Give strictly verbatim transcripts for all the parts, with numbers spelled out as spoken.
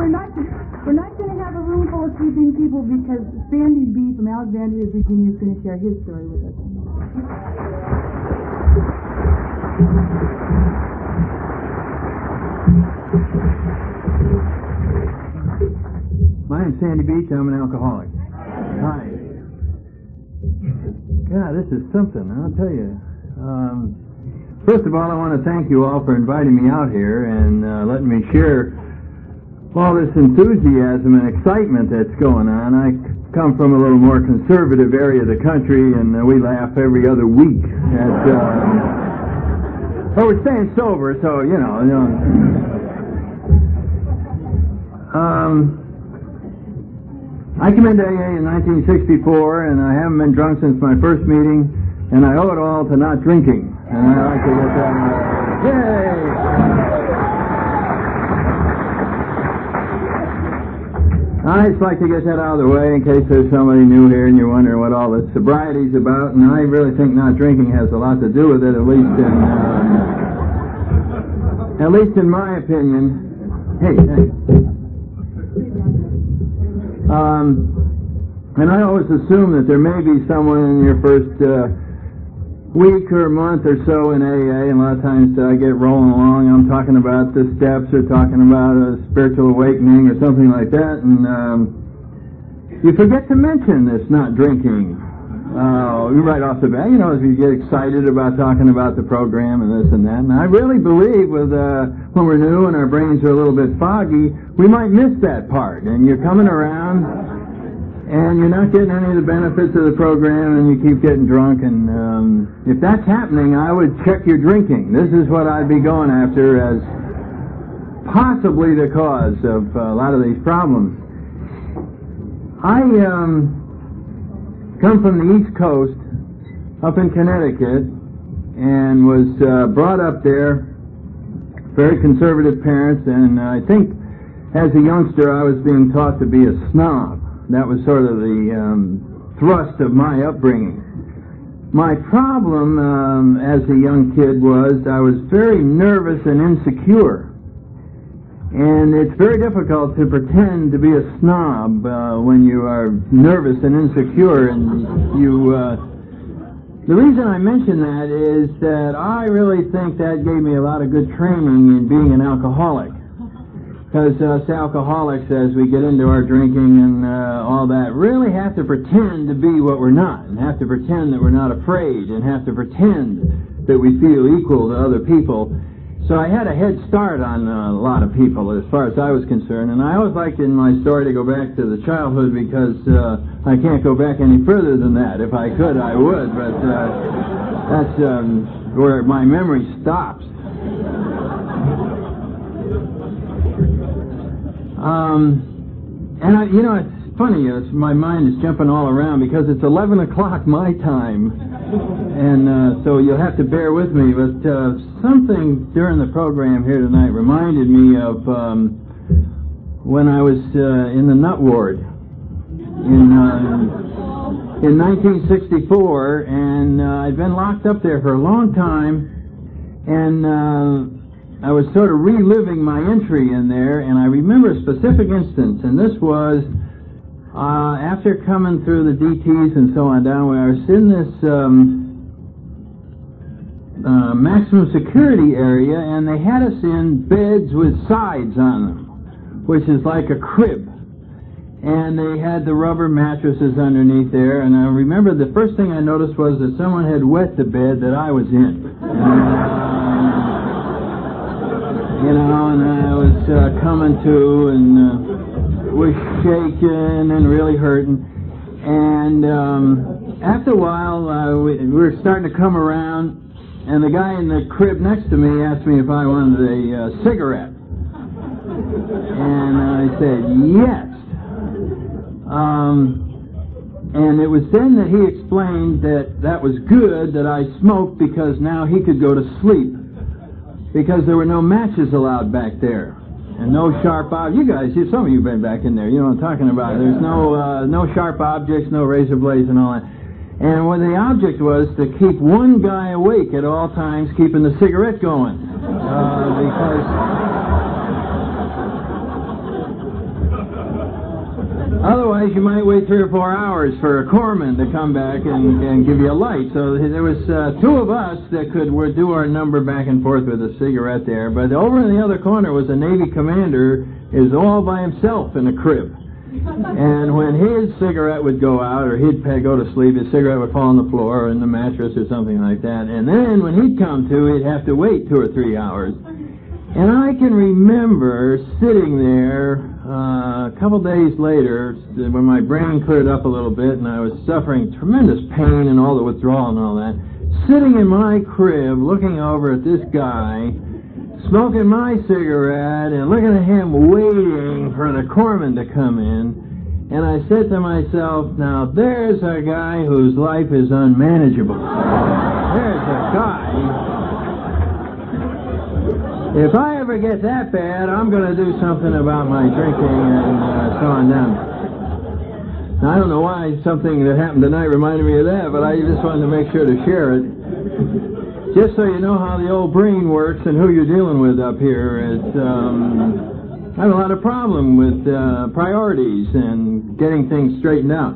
we're not we're not going to have a room full of sleeping people because Sandy B. from Alexandria, Virginia is going to share his story with us. My name's Sandy Beach. I'm an alcoholic. Hi. God, this is something, I'll tell you. Um, first of all, I want to thank you all for inviting me out here and uh, letting me share all this enthusiasm and excitement that's going on. I come from a little more conservative area of the country, and uh, we laugh every other week at... Uh, well, we're staying sober, so, you know... You know um... I came into A A in nineteen sixty-four, and I haven't been drunk since my first meeting, and I owe it all to not drinking. And I like to get that. Uh, yay! I just like to get that out of the way in case there's somebody new here and you're wondering what all this sobriety's about. And I really think not drinking has a lot to do with it, at least in uh, at least in my opinion. Hey, hey. Um, and I always assume that there may be someone in your first uh, week or month or so in A A, and a lot of times uh, I get rolling along, I'm talking about the steps or talking about a spiritual awakening or something like that, and um, you forget to mention this not drinking. Uh, right off the bat, you know, as you get excited about talking about the program and this and that, and I really believe with uh, when we're new and our brains are a little bit foggy, we might miss that part, and you're coming around and you're not getting any of the benefits of the program, and you keep getting drunk, and um, if that's happening, I would check your drinking. This is what I'd be going after as possibly the cause of uh, a lot of these problems. I um come from the East Coast, up in Connecticut, and was uh, brought up there, very conservative parents, and I think as a youngster I was being taught to be a snob. That was sort of the um, thrust of my upbringing. My problem um, as a young kid was I was very nervous and insecure. And it's very difficult to pretend to be a snob uh, when you are nervous and insecure. And you, uh, the reason I mention that is that I really think that gave me a lot of good training in being an alcoholic. Because us alcoholics, as we get into our drinking and uh, all that, really have to pretend to be what we're not, and have to pretend that we're not afraid, and have to pretend that we feel equal to other people. So I had a head start on uh, a lot of people as far as I was concerned, and I always liked in my story to go back to the childhood because uh, I can't go back any further than that. If I could, I would, but uh, that's um, where my memory stops. Um, and I, you know, it's funny, it's, my mind is jumping all around because it's eleven o'clock my time, and uh, so you'll have to bear with me, but uh, something during the program here tonight reminded me of um, when I was uh, in the nut ward in uh, in nineteen sixty-four, and uh, I'd been locked up there for a long time, and uh, I was sort of reliving my entry in there, and I remember a specific instance, and this was uh, after coming through the D Ts and so on down, where I was in this um, uh, maximum security area, and they had us in beds with sides on them, which is like a crib. And they had the rubber mattresses underneath there, and I remember the first thing I noticed was that someone had wet the bed that I was in. And, uh, you know, and I was uh, coming to and uh, was shaking and really hurting. And um, after a while, uh, we, we were starting to come around, and the guy in the crib next to me asked me if I wanted a uh, cigarette. And I said, yes. Um, and it was then that he explained that that was good that I smoked because now he could go to sleep because there were no matches allowed back there and no sharp objects. You guys, you, some of you have been back in there. You know what I'm talking about. There's no uh, no sharp objects, no razor blades and all that. And what the object was to keep one guy awake at all times, keeping the cigarette going uh, because. Otherwise, you might wait three or four hours for a corpsman to come back and, and give you a light. So there was uh, two of us that could would do our number back and forth with a cigarette there. But over in the other corner was a Navy commander, is all by himself in a crib. And when his cigarette would go out, or he'd go to sleep, his cigarette would fall on the floor or in the mattress or something like that. And then when he'd come to, he'd have to wait two or three hours. And I can remember sitting there uh, a couple days later when my brain cleared up a little bit and I was suffering tremendous pain and all the withdrawal and all that, sitting in my crib looking over at this guy, smoking my cigarette and looking at him waiting for the corpsman to come in. And I said to myself, now there's a guy whose life is unmanageable. There's a guy... If I ever get that bad, I'm going to do something about my drinking and uh, so on down. Now, I don't know why something that happened tonight reminded me of that, but I just wanted to make sure to share it. Just so you know how the old brain works and who you're dealing with up here. It's, um, I have a lot of problem with uh, priorities and getting things straightened out.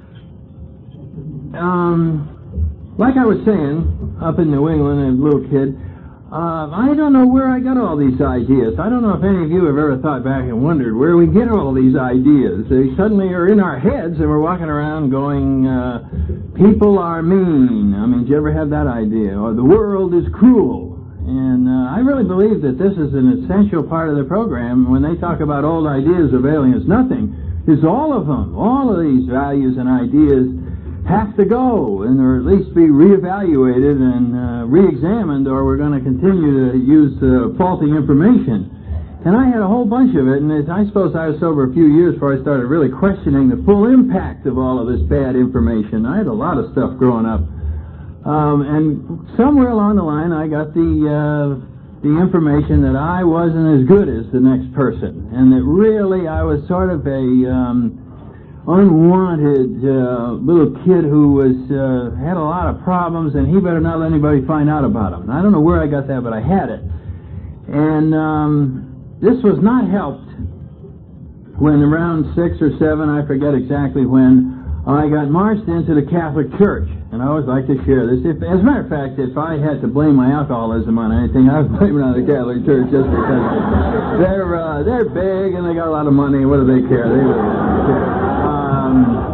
Um, like I was saying, up in New England, a little kid, Uh, I don't know where I got all these ideas. I don't know if any of you have ever thought back and wondered where we get all these ideas. They suddenly are in our heads and we're walking around going, uh, people are mean. I mean, did you ever have that idea? Or the world is cruel. And uh, I really believe that this is an essential part of the program. When they talk about old ideas of aliens, nothing. It's all of them. All of these values and ideas have to go, and or at least be reevaluated and uh, re-examined, or we're going to continue to use uh, faulty information. And I had a whole bunch of it, and it, I suppose I was sober a few years before I started really questioning the full impact of all of this bad information. I had a lot of stuff growing up. Um, and somewhere along the line, I got the uh, the information that I wasn't as good as the next person, and that really I was sort of a... Um, unwanted uh, little kid who was uh, had a lot of problems, and he better not let anybody find out about them. I don't know where I got that, but I had it. And um, this was not helped when around six or seven, I forget exactly when, I got marched into the Catholic Church. And I always like to share this. If, as a matter of fact, if I had to blame my alcoholism on anything, I would blame it on the Catholic Church, just because they're uh, they're big and they got a lot of money. What do they care? They really don't care. Um,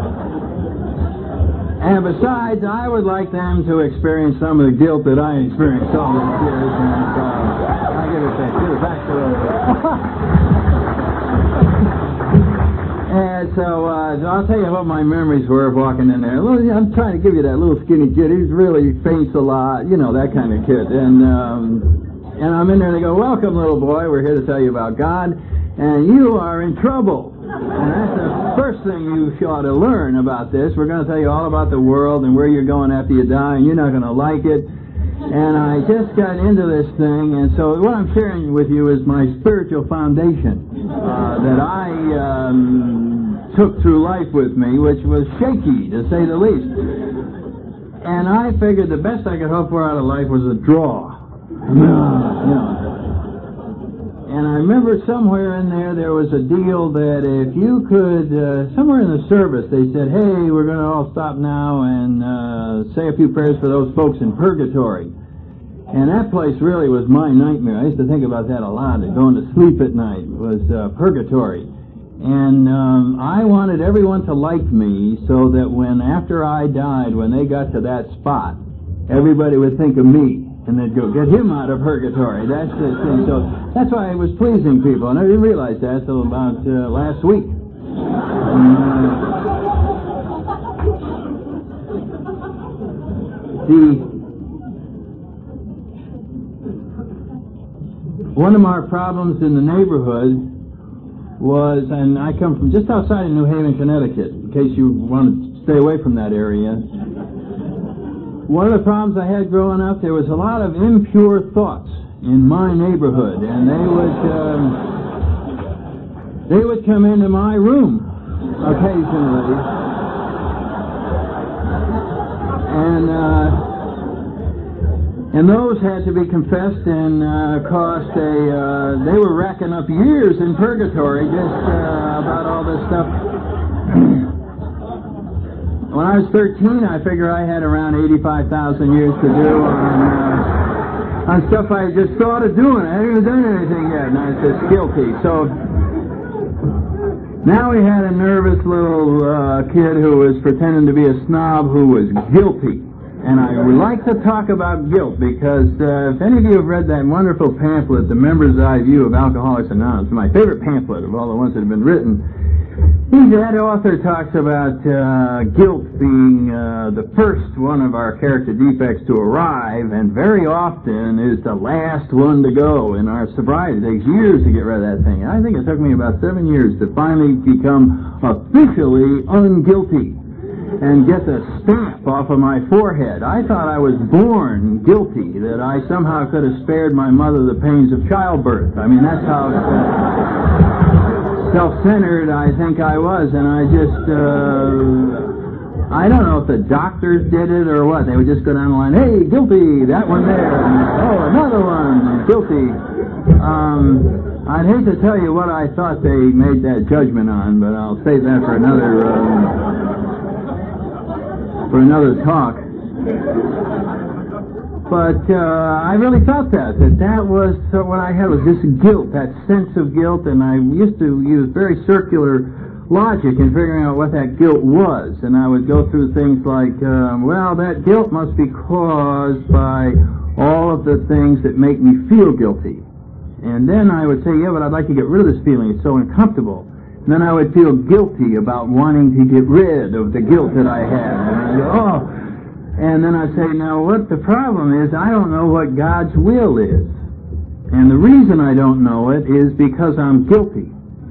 and besides, I would like them to experience some of the guilt that I experienced all these years. And so, I give it back, give it back to them. And so, uh, so I'll tell you what my memories were of walking in there. I'm trying to give you that little skinny kid. He's really faints a lot, you know, that kind of kid. And um, and I'm in there and they go, welcome, little boy. We're here to tell you about God. And you are in trouble. And that's the first thing you ought to learn about this. We're going to tell you all about the world and where you're going after you die, and you're not going to like it. And I just got into this thing, and so what I'm sharing with you is my spiritual foundation uh, that I um, took through life with me, which was shaky, to say the least. And I figured the best I could hope for out of life was a draw. No, no. And I remember somewhere in there, there was a deal that if you could, uh, somewhere in the service, they said, hey, we're going to all stop now and uh, say a few prayers for those folks in purgatory. And that place really was my nightmare. I used to think about that a lot. Going to sleep at night was uh, purgatory. And um, I wanted everyone to like me so that when, after I died, when they got to that spot, everybody would think of me. And they'd go, get him out of purgatory. That's the thing. So that's why it was pleasing people. And I didn't realize that until about uh, last week. And, uh, the one of our problems in the neighborhood was, and I come from just outside of New Haven, Connecticut, in case you want to stay away from that area. One of the problems I had growing up, there was a lot of impure thoughts in my neighborhood, and they would um, they would come into my room occasionally, and uh, and those had to be confessed and uh, cost a. Uh, they were racking up years in purgatory just uh, about all this stuff. When I was thirteen, I figure I had around eighty-five thousand years to do on, uh, on stuff I just thought of doing. I hadn't even done anything yet, and I was just guilty. So now we had a nervous little uh, kid who was pretending to be a snob who was guilty. And I would like to talk about guilt because uh, if any of you have read that wonderful pamphlet, The Member's Eye View of Alcoholics Anonymous, my favorite pamphlet of all the ones that have been written, he, that author talks about uh, guilt being uh, the first one of our character defects to arrive, and very often is the last one to go in our sobriety. It takes years to get rid of that thing. I think it took me about seven years to finally become officially unguilty and get the stamp off of my forehead. I thought I was born guilty, that I somehow could have spared my mother the pains of childbirth. I mean, that's how uh, self-centered I think I was, and I just, uh, I don't know if the doctors did it or what. They would just go down the line, hey, guilty, that one there, and, oh, another one, guilty. Um, I'd hate to tell you what I thought they made that judgment on, but I'll save that for another, um, for another talk. But uh, I really felt that, that that was uh, what I had, was this guilt, that sense of guilt, and I used to use very circular logic in figuring out what that guilt was. And I would go through things like, um, well, that guilt must be caused by all of the things that make me feel guilty. And then I would say, yeah, but I'd like to get rid of this feeling, it's so uncomfortable. And then I would feel guilty about wanting to get rid of the guilt that I had. And I'd go, oh. And then I'd say, now what the problem is, I don't know what God's will is. And the reason I don't know it is because I'm guilty.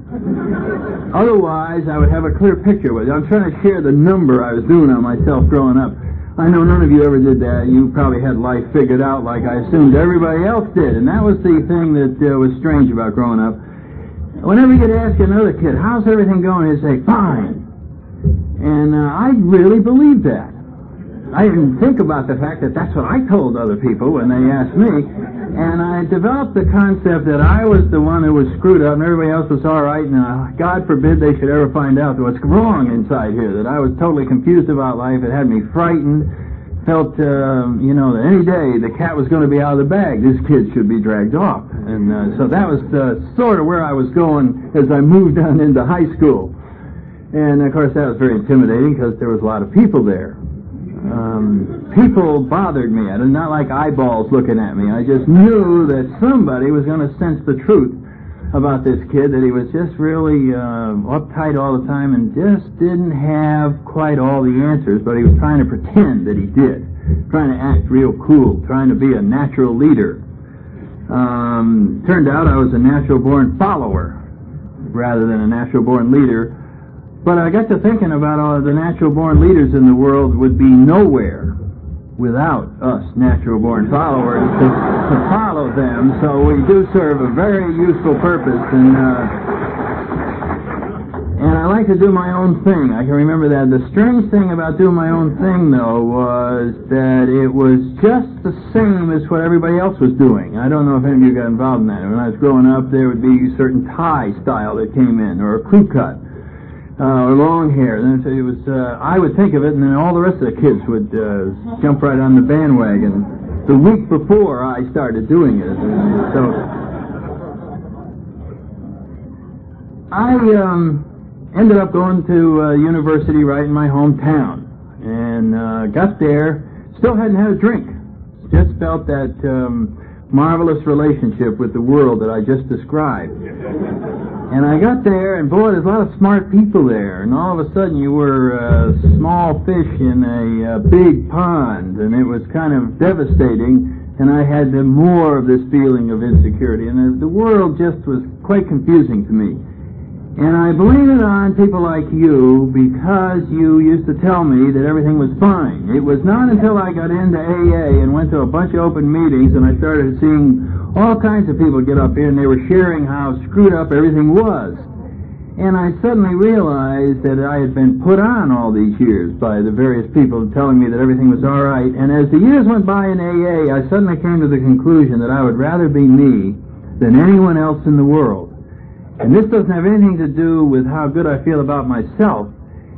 Otherwise, I would have a clear picture with it. I'm trying to share the number I was doing on myself growing up. I know none of you ever did that. You probably had life figured out like I assumed everybody else did. And that was the thing that uh, was strange about growing up. Whenever you'd ask another kid, how's everything going, he'd say, fine. And uh, I really believed that. I didn't think about the fact that that's what I told other people when they asked me. And I developed the concept that I was the one who was screwed up and everybody else was all right, and uh, God forbid they should ever find out what's wrong inside here, that I was totally confused about life. It had me frightened. Felt, uh, you know, that any day the cat was going to be out of the bag. This kid should be dragged off. And uh, so that was uh, sort of where I was going as I moved on into high school. And, of course, that was very intimidating because there was a lot of people there. Um, people bothered me. I did not like eyeballs looking at me. I just knew that somebody was going to sense the truth about this kid, that he was just really uh, uptight all the time and just didn't have quite all the answers, but he was trying to pretend that he did, trying to act real cool, trying to be a natural leader. Um, turned out I was a natural-born follower rather than a natural-born leader, but I got to thinking about all the natural-born leaders in the world would be nowhere without us natural-born followers to, to follow them, so we do serve a very useful purpose, and uh, and I like to do my own thing. I can remember that. The strange thing about doing my own thing, though, was that it was just the same as what everybody else was doing. I don't know if any of you got involved in that. When I was growing up, there would be a certain tie style that came in, or a crew cut. Uh, or long hair. Then it was, uh, I would think of it, and then all the rest of the kids would uh, jump right on the bandwagon the week before I started doing it. And so I um, ended up going to uh, university right in my hometown, and uh, got there, still hadn't had a drink. Just felt that um, marvelous relationship with the world that I just described. And I got there, and boy, there's a lot of smart people there, and all of a sudden you were a small fish in a, a big pond, and it was kind of devastating, and I had the more of this feeling of insecurity, and the, the world just was quite confusing to me. And I blame it on people like you, because you used to tell me that everything was fine. It was not until I got into A A and went to a bunch of open meetings and I started seeing all kinds of people get up here and they were sharing how screwed up everything was. And I suddenly realized that I had been put on all these years by the various people telling me that everything was all right. And as the years went by in A A, I suddenly came to the conclusion that I would rather be me than anyone else in the world. And this doesn't have anything to do with how good I feel about myself.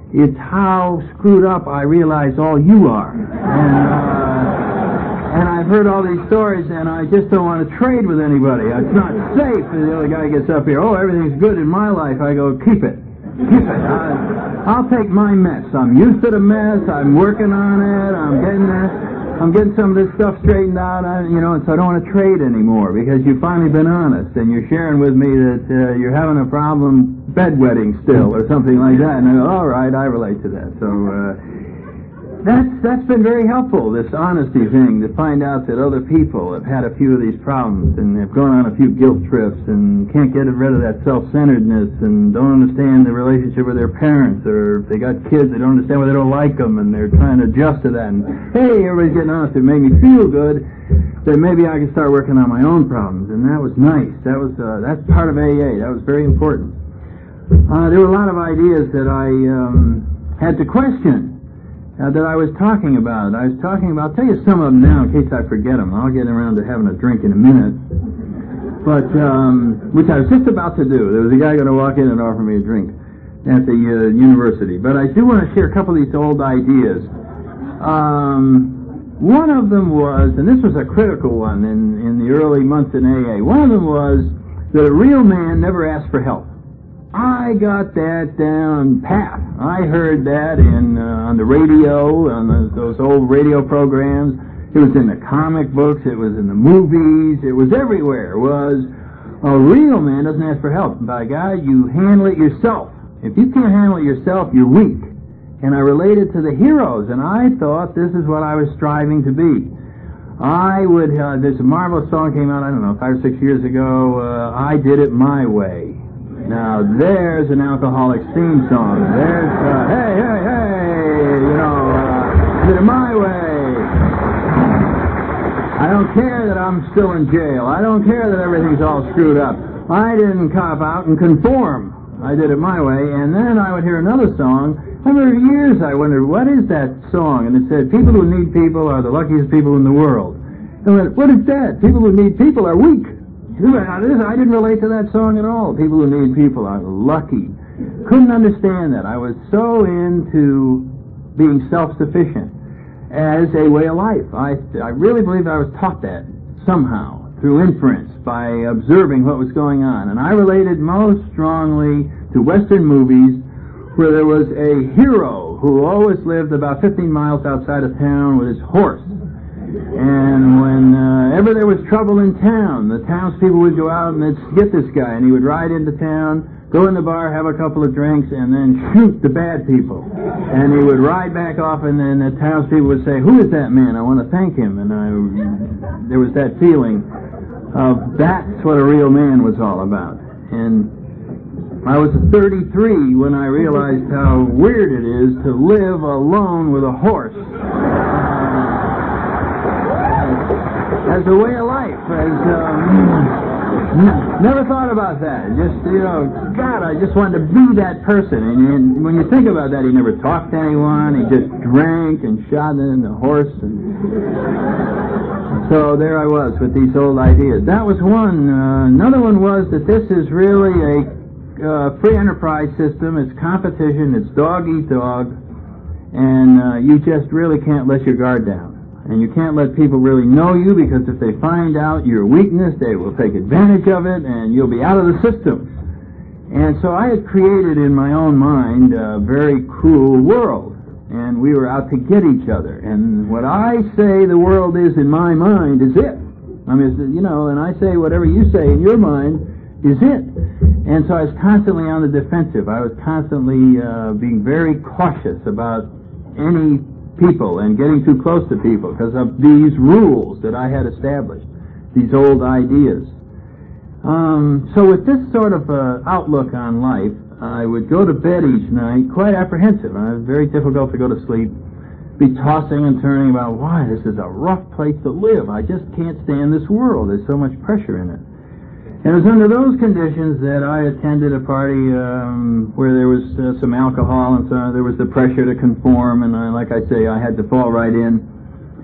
It's how screwed up I realize all you are. And, uh, and I've heard all these stories, and I just don't want to trade with anybody. It's not safe. And the other guy gets up here, oh, everything's good in my life. I go, keep it. Keep it. I, I'll take my mess. I'm used to the mess. I'm working on it. I'm getting there. I'm getting some of this stuff straightened out, I, you know, and so I don't want to trade anymore because you've finally been honest and you're sharing with me that uh, you're having a problem bedwetting still or something like that. And I go, all right, I relate to that. So uh, that's that's been very helpful, this honesty thing, to find out that other people have had a few of these problems and have gone on a few guilt trips and can't get rid of that self-centeredness and don't understand the relationship with their parents, or if they got kids, they don't understand why they don't like them and they're trying to adjust to that. And hey, everybody's getting honest. It made me feel good that maybe I could start working on my own problems, and that was nice. That was uh, that's part of A A. That was very important. Uh, there were a lot of ideas that I um, had to question. Uh, that I was talking about. I was talking about, I'll tell you some of them now in case I forget them. I'll get around to having a drink in a minute. But, um, which I was just about to do. There was a guy going to walk in and offer me a drink at the uh, university. But I do want to share a couple of these old ideas. Um, one of them was, and this was a critical one in, in the early months in A A, one of them was that a real man never asked for help. I got that down pat. I heard that in uh, on the radio, on the, those old radio programs. It was in the comic books. It was in the movies. It was everywhere. It was a real man doesn't ask for help. By God, you handle it yourself. If you can't handle it yourself, you're weak. And I related to the heroes, and I thought this is what I was striving to be. I would. Uh, there's a marvelous song came out. I don't know, five or six years ago. Uh, I did it my way. Now, there's an Alcoholics theme song. There's, uh, hey, hey, hey, you know, uh, did it my way. I don't care that I'm still in jail. I don't care that everything's all screwed up. I didn't cop out and conform. I did it my way. And then I would hear another song. And for years I wondered, what is that song? And it said, people who need people are the luckiest people in the world. And I went, what is that? People who need people are weak. I didn't relate to that song at all. People who need people are lucky. Couldn't understand that. I was so into being self-sufficient as a way of life. I, I really believed I was taught that somehow through inference by observing what was going on. And I related most strongly to Western movies where there was a hero who always lived about fifteen miles outside of town with his horse. And whenever uh, there was trouble in town, the townspeople would go out and they'd get this guy, and he would ride into town, go in the bar, have a couple of drinks, and then shoot the bad people. And he would ride back off, and then the townspeople would say, who is that man? I want to thank him. And I, there was that feeling of that's what a real man was all about. And I was thirty-three when I realized how weird it is to live alone with a horse. As a way of life, as um, never thought about that. Just, you know, God, I just wanted to be that person. And, and when you think about that, he never talked to anyone. He just drank and shot in the horse. And so there I was with these old ideas. That was one. Uh, another one was that this is really a uh, free enterprise system. It's competition. It's dog eat dog, and uh, you just really can't let your guard down. And you can't let people really know you, because if they find out your weakness, they will take advantage of it, and you'll be out of the system. And so I had created in my own mind a very cruel world, and we were out to get each other. And what I say the world is in my mind is it. I mean, you know, and I say whatever you say in your mind is it. And so I was constantly on the defensive. I was constantly uh, being very cautious about any people and getting too close to people because of these rules that I had established, these old ideas. Um, so with this sort of uh, outlook on life, I would go to bed each night quite apprehensive. It was very difficult to go to sleep, be tossing and turning about, why, this is a rough place to live. I just can't stand this world. There's so much pressure in it. And it was under those conditions that I attended a party um, where there was uh, some alcohol, and so there was the pressure to conform, and I, like I say, I had to fall right in.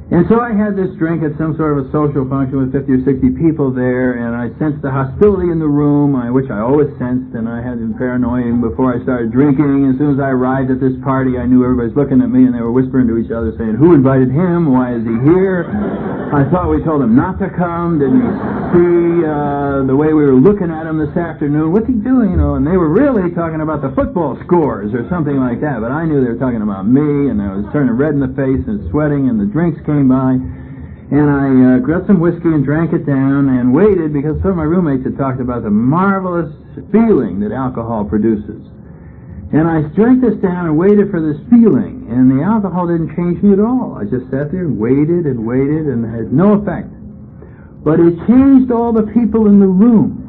And so I had this drink at some sort of a social function with fifty or sixty people there, and I sensed the hostility in the room, I, which I always sensed, and I had been paranoid before I started drinking. As soon as I arrived at this party, I knew everybody's looking at me, and they were whispering to each other, saying, who invited him? Why is he here? I thought we told him not to come. Didn't he see uh, the way we were looking at him this afternoon? What's he doing? You know, and they were really talking about the football scores or something like that, but I knew they were talking about me, and I was turning red in the face and sweating, and the drinks came by, and I uh, got some whiskey and drank it down and waited, because some of my roommates had talked about the marvelous feeling that alcohol produces. And I drank this down and waited for this feeling, and the alcohol didn't change me at all. I just sat there and waited and waited, and it had no effect. But it changed all the people in the room.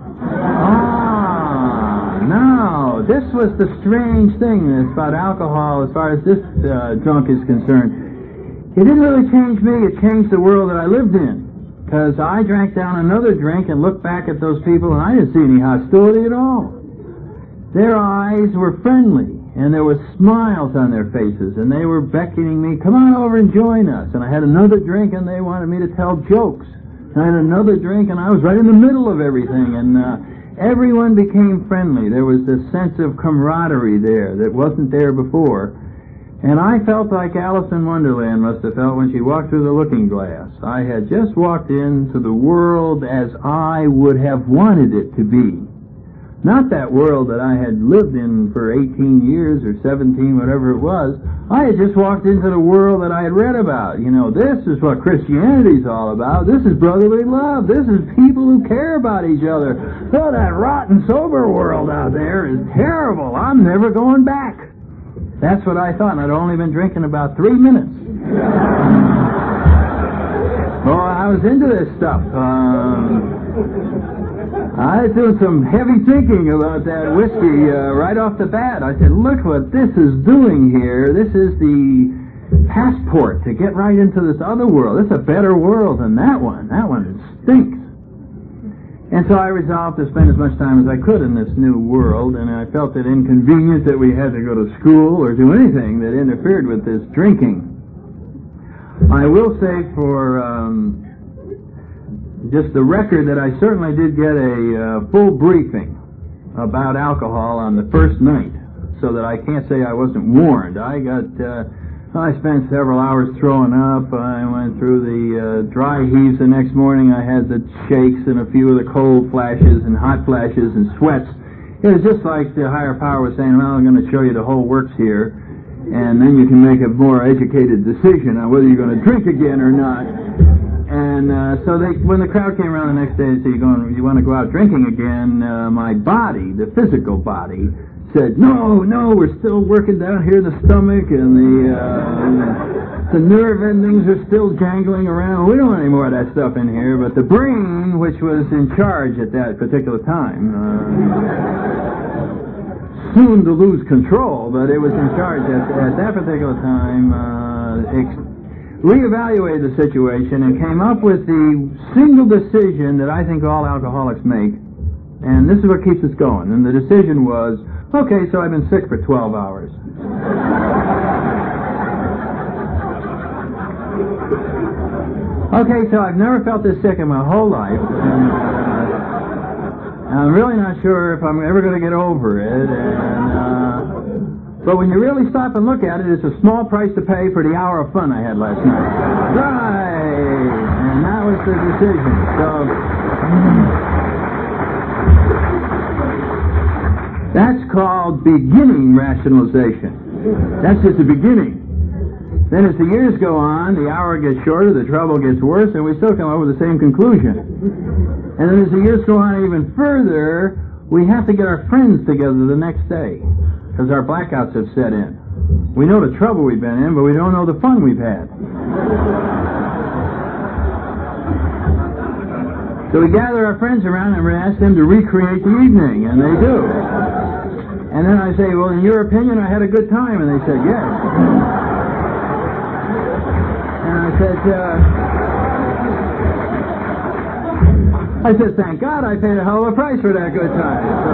Ah, no, this was the strange thing about alcohol as far as this uh, drunk is concerned. It didn't really change me, it changed the world that I lived in. Because I drank down another drink and looked back at those people, and I didn't see any hostility at all. Their eyes were friendly, and there were smiles on their faces, and they were beckoning me, come on over and join us. And I had another drink, and they wanted me to tell jokes. And I had another drink, and I was right in the middle of everything, and uh, everyone became friendly. There was this sense of camaraderie there that wasn't there before. And I felt like Alice in Wonderland must have felt when she walked through the looking glass. I had just walked into the world as I would have wanted it to be. Not that world that I had lived in for eighteen years or seventeen, whatever it was. I had just walked into the world that I had read about. You know, this is what Christianity's all about. This is brotherly love. This is people who care about each other. Oh, that rotten sober world out there is terrible. I'm never going back. That's what I thought, and I'd only been drinking about three minutes. Oh, I was into this stuff. Um, I was doing some heavy thinking about that whiskey uh, right off the bat. I said, look what this is doing here. This is the passport to get right into this other world. It's a better world than that one. That one stinks. And so I resolved to spend as much time as I could in this new world, and I felt it inconvenient that we had to go to school or do anything that interfered with this drinking. I will say for um, just the record that I certainly did get a uh, full briefing about alcohol on the first night, so that I can't say I wasn't warned. I got... Uh, I spent several hours throwing up. I went through the uh, dry heaves the next morning. I had the shakes and a few of the cold flashes and hot flashes and sweats. It was just like the higher power was saying, well, I'm going to show you the whole works here, and then you can make a more educated decision on whether you're going to drink again or not. And uh, so they, when the crowd came around the next day and said, you, going, you want to go out drinking again, uh, my body, the physical body, said, no, no, we're still working down here in the stomach, and the uh, the nerve endings are still jangling around. We don't want any more of that stuff in here. But the brain, which was in charge at that particular time, uh, soon to lose control, but it was in charge at, at that particular time, uh, ex- reevaluated the situation and came up with the single decision that I think all alcoholics make. And this is what keeps us going. And the decision was, okay, so I've been sick for twelve hours. Okay, so I've never felt this sick in my whole life. And, uh, I'm really not sure if I'm ever going to get over it. And, uh, but when you really stop and look at it, it's a small price to pay for the hour of fun I had last night. Right! And that was the decision. So... That's called beginning rationalization. That's just the beginning. Then as the years go on, the hour gets shorter, the trouble gets worse, and we still come up with the same conclusion. And then as the years go on even further, we have to get our friends together the next day, because our blackouts have set in. We know the trouble we've been in, but we don't know the fun we've had. So we gather our friends around and we ask them to recreate the evening, and they do. And then I say, well, in your opinion, I had a good time, and they said, yes. And I said, uh, I said, thank God I paid a hell of a price for that good time. So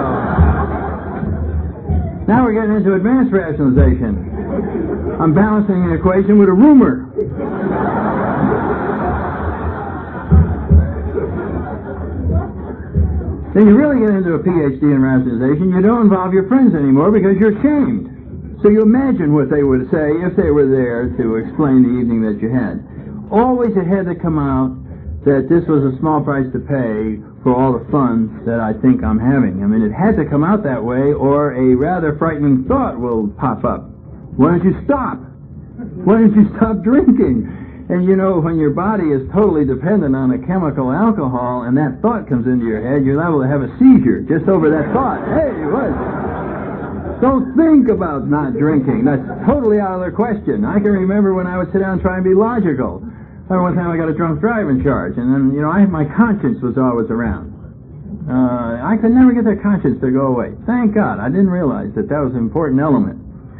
now we're getting into advanced rationalization. I'm balancing the equation with a rumor. Then you really get into a P H D in rationalization. You don't involve your friends anymore because you're ashamed. So you imagine what they would say if they were there to explain the evening that you had. Always it had to come out that this was a small price to pay for all the fun that I think I'm having. I mean, it had to come out that way, or a rather frightening thought will pop up. Why don't you stop? Why don't you stop drinking? And you know, when your body is totally dependent on a chemical alcohol and that thought comes into your head, you're liable to have a seizure just over that thought. Hey, what? Don't think about not drinking. That's totally out of the question. I can remember when I would sit down and try and be logical. I remember one time I got a drunk driving charge, and then, you know, I, my conscience was always around. Uh, I could never get that conscience to go away. Thank God. I didn't realize that that was an important element.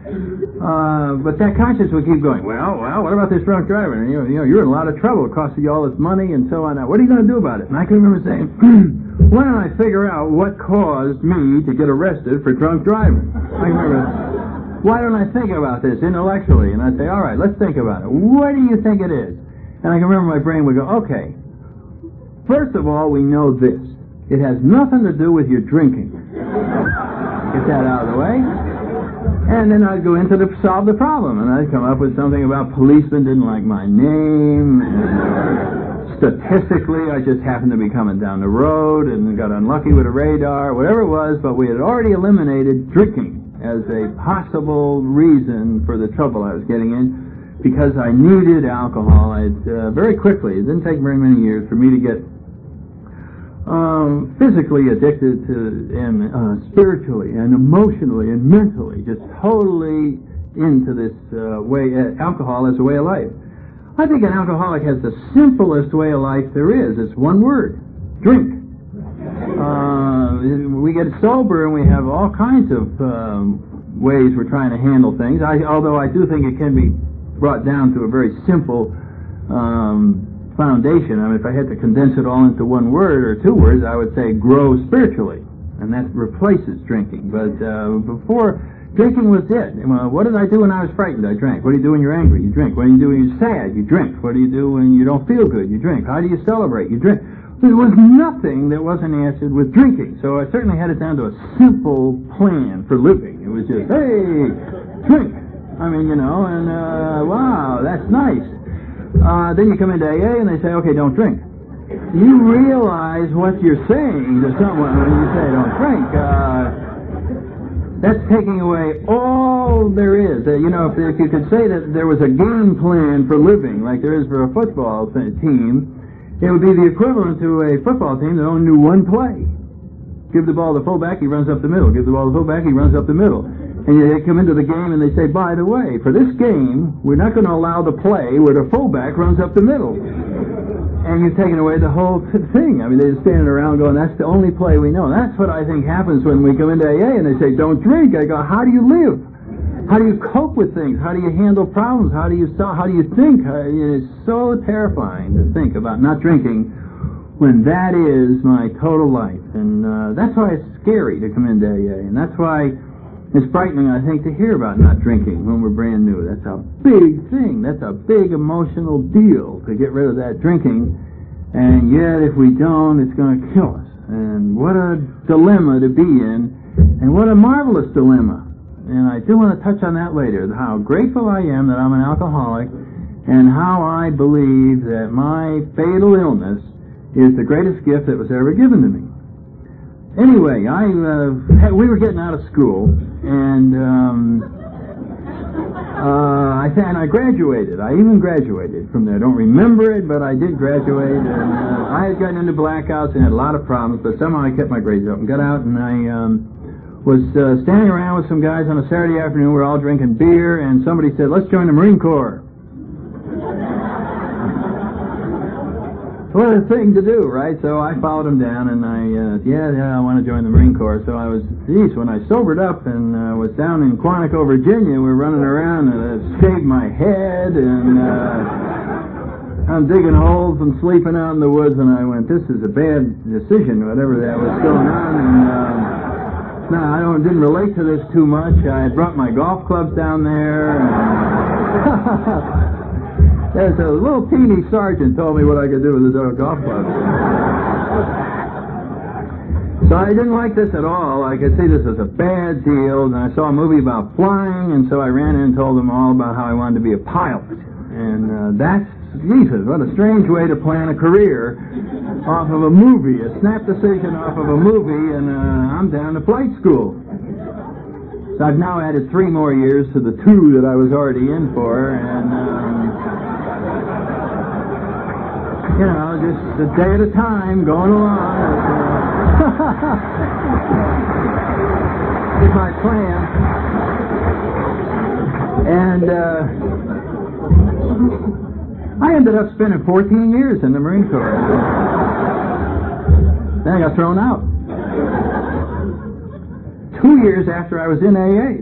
Uh, but that conscience would keep going. Well, well, what about this drunk driver? And, you know, you know, you're in a lot of trouble. It costs you all this money and so on. Now, what are you going to do about it? And I can remember saying, why don't I figure out what caused me to get arrested for drunk driving? I remember, why don't I think about this intellectually? And I'd say, all right, let's think about it. What do you think it is? And I can remember my brain would go, okay, first of all, we know this. It has nothing to do with your drinking. Get that out of the way. And then I'd go into the solve the problem, and I'd come up with something about policemen didn't like my name, and statistically I just happened to be coming down the road and got unlucky with a radar, whatever it was, but we had already eliminated drinking as a possible reason for the trouble I was getting in, because I needed alcohol. I'd, uh, very quickly, it didn't take very many years for me to get Um, physically addicted to, and uh, spiritually, and emotionally, and mentally, just totally into this uh, way, uh, alcohol as a way of life. I think an alcoholic has the simplest way of life there is. It's one word: drink. Uh, we get sober and we have all kinds of um, ways we're trying to handle things. I, although I do think it can be brought down to a very simple um, foundation. I mean, if I had to condense it all into one word or two words, I would say grow spiritually, and that replaces drinking. But uh, before, drinking was it. Well, what did I do when I was frightened? I drank. What do you do when you're angry? You drink. What do you do when you're sad? You drink. What do you do when you don't feel good? You drink. How do you celebrate? You drink. There was nothing that wasn't answered with drinking. So I certainly had it down to a simple plan for living. It was just, hey, drink. I mean, you know, and uh, wow, that's nice. Uh, then you come into A A and they say, okay, don't drink. You realize what you're saying to someone when you say don't drink. Uh, that's taking away all there is. Uh, you know, if, if you could say that there was a game plan for living, like there is for a football th- team, it would be the equivalent to a football team that only knew one play. Give the ball to the fullback, he runs up the middle. Give the ball to the fullback, he runs up the middle. And they come into the game and they say, by the way, for this game, we're not going to allow the play where the fullback runs up the middle. And you've taken away the whole thing. I mean, they're standing around going, that's the only play we know. That's what I think happens when we come into A A and they say, don't drink. I go, how do you live? How do you cope with things? How do you handle problems? How do you how do you think? It's so terrifying to think about not drinking when that is my total life. And uh, that's why it's scary to come into A A. And that's why it's frightening, I think, to hear about not drinking when we're brand new. That's a big thing. That's a big emotional deal to get rid of that drinking. And yet, if we don't, it's going to kill us. And what a dilemma to be in. And what a marvelous dilemma. And I do want to touch on that later, how grateful I am that I'm an alcoholic, and how I believe that my fatal illness is the greatest gift that was ever given to me. Anyway, I uh, we were getting out of school, and um, uh, I th- and I graduated. I even graduated from there. I don't remember it, but I did graduate. And uh, I had gotten into blackouts and had a lot of problems, but somehow I kept my grades up and got out. And I um, was uh, standing around with some guys on a Saturday afternoon. We were all drinking beer, and somebody said, "Let's join the Marine Corps." What a thing to do, right? So I followed him down, and I, uh, yeah, yeah, I want to join the Marine Corps. So I was, geez, when I sobered up and uh, was down in Quantico, Virginia, we were running around and I shaved my head, and uh, I'm digging holes and sleeping out in the woods, and I went, this is a bad decision, whatever that was going on. And um, no, I don't, didn't relate to this too much. I had brought my golf clubs down there. And there's a little teeny sergeant told me what I could do with the golf club. So I didn't like this at all. I could see this as a bad deal, and I saw a movie about flying, and so I ran in and told them all about how I wanted to be a pilot. And uh, that's, Jesus, what a strange way to plan a career off of a movie, a snap decision off of a movie, and uh, I'm down to flight school. So I've now added three more years to the two that I was already in for, and, um, you know, just a day at a time, going along. Is my plan. And uh, I ended up spending fourteen years in the Marine Corps. Then I got thrown out. Two years after I was in A A.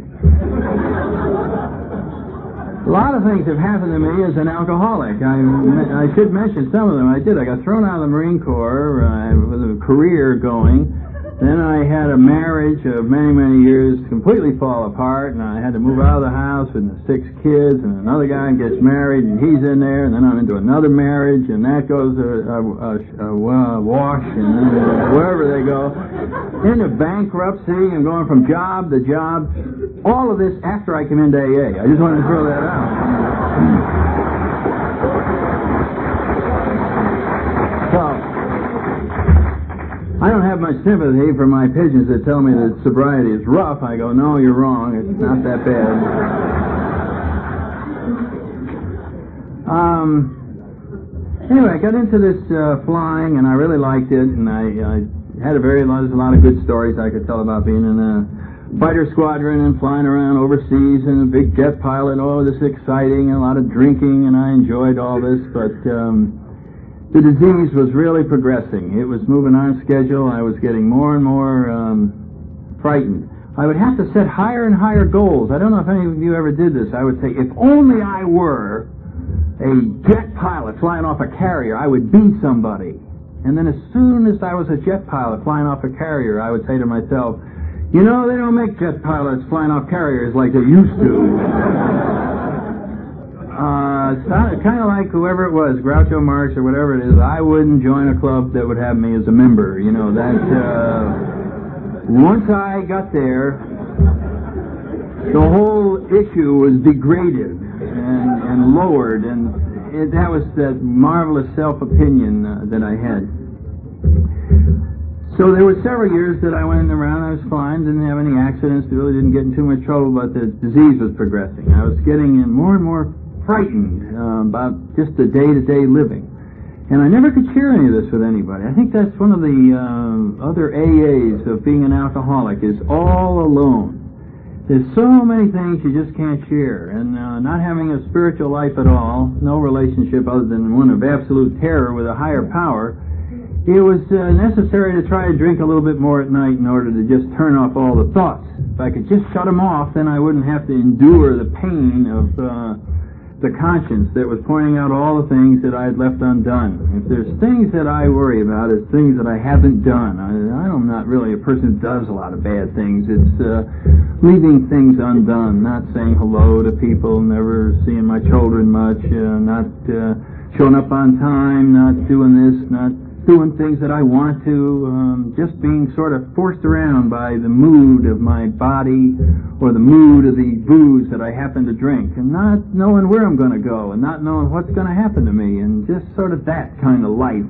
A lot of things have happened to me as an alcoholic. I, I should mention some of them. I did. I got thrown out of the Marine Corps uh, with a career going. Then I had a marriage of many, many years completely fall apart, and I had to move out of the house with the six kids, and another guy gets married, and he's in there, and then I'm into another marriage, and that goes a, a, a, a wash, and then wherever they go. Into bankruptcy, and going from job to job. All of this after I came into A A. I just wanted to throw that out. So, I don't have much sympathy for my pigeons that tell me that sobriety is rough. I go, no, you're wrong. It's not that bad. Um, anyway, I got into this uh, flying, and I really liked it, and I, I had a very lot, a lot of good stories I could tell about being in a fighter squadron and flying around overseas and a big jet pilot. Oh, this is exciting, and a lot of drinking, and I enjoyed all this, but um, the disease was really progressing. It was moving on schedule. I was getting more and more um, frightened. I would have to set higher and higher goals. I don't know if any of you ever did this. I would say, if only I were a jet pilot flying off a carrier, I would be somebody. And then as soon as I was a jet pilot flying off a carrier, I would say to myself, you know, they don't make jet pilots flying off carriers like they used to. uh, it's kind of like whoever it was, Groucho Marx or whatever it is, I wouldn't join a club that would have me as a member. You know, that, uh, once I got there, the whole issue was degraded and, and lowered, and it, that was that marvelous self-opinion uh, that I had. So there were several years that I went around, I was fine, didn't have any accidents, really didn't get in too much trouble, but the disease was progressing. I was getting more and more frightened uh, about just the day-to-day living. And I never could share any of this with anybody. I think that's one of the uh, other A As of being an alcoholic, is all alone. There's so many things you just can't share, and uh, not having a spiritual life at all, no relationship other than one of absolute terror with a higher power. It was uh, necessary to try to drink a little bit more at night in order to just turn off all the thoughts. If I could just shut them off, then I wouldn't have to endure the pain of uh, the conscience that was pointing out all the things that I had left undone. If there's things that I worry about, it's things that I haven't done. I, I'm not really a person who does a lot of bad things. It's uh, leaving things undone, not saying hello to people, never seeing my children much, uh, not uh, showing up on time, not doing this, not doing things that I want to, um, just being sort of forced around by the mood of my body or the mood of the booze that I happen to drink, and not knowing where I'm going to go and not knowing what's going to happen to me, and just sort of that kind of life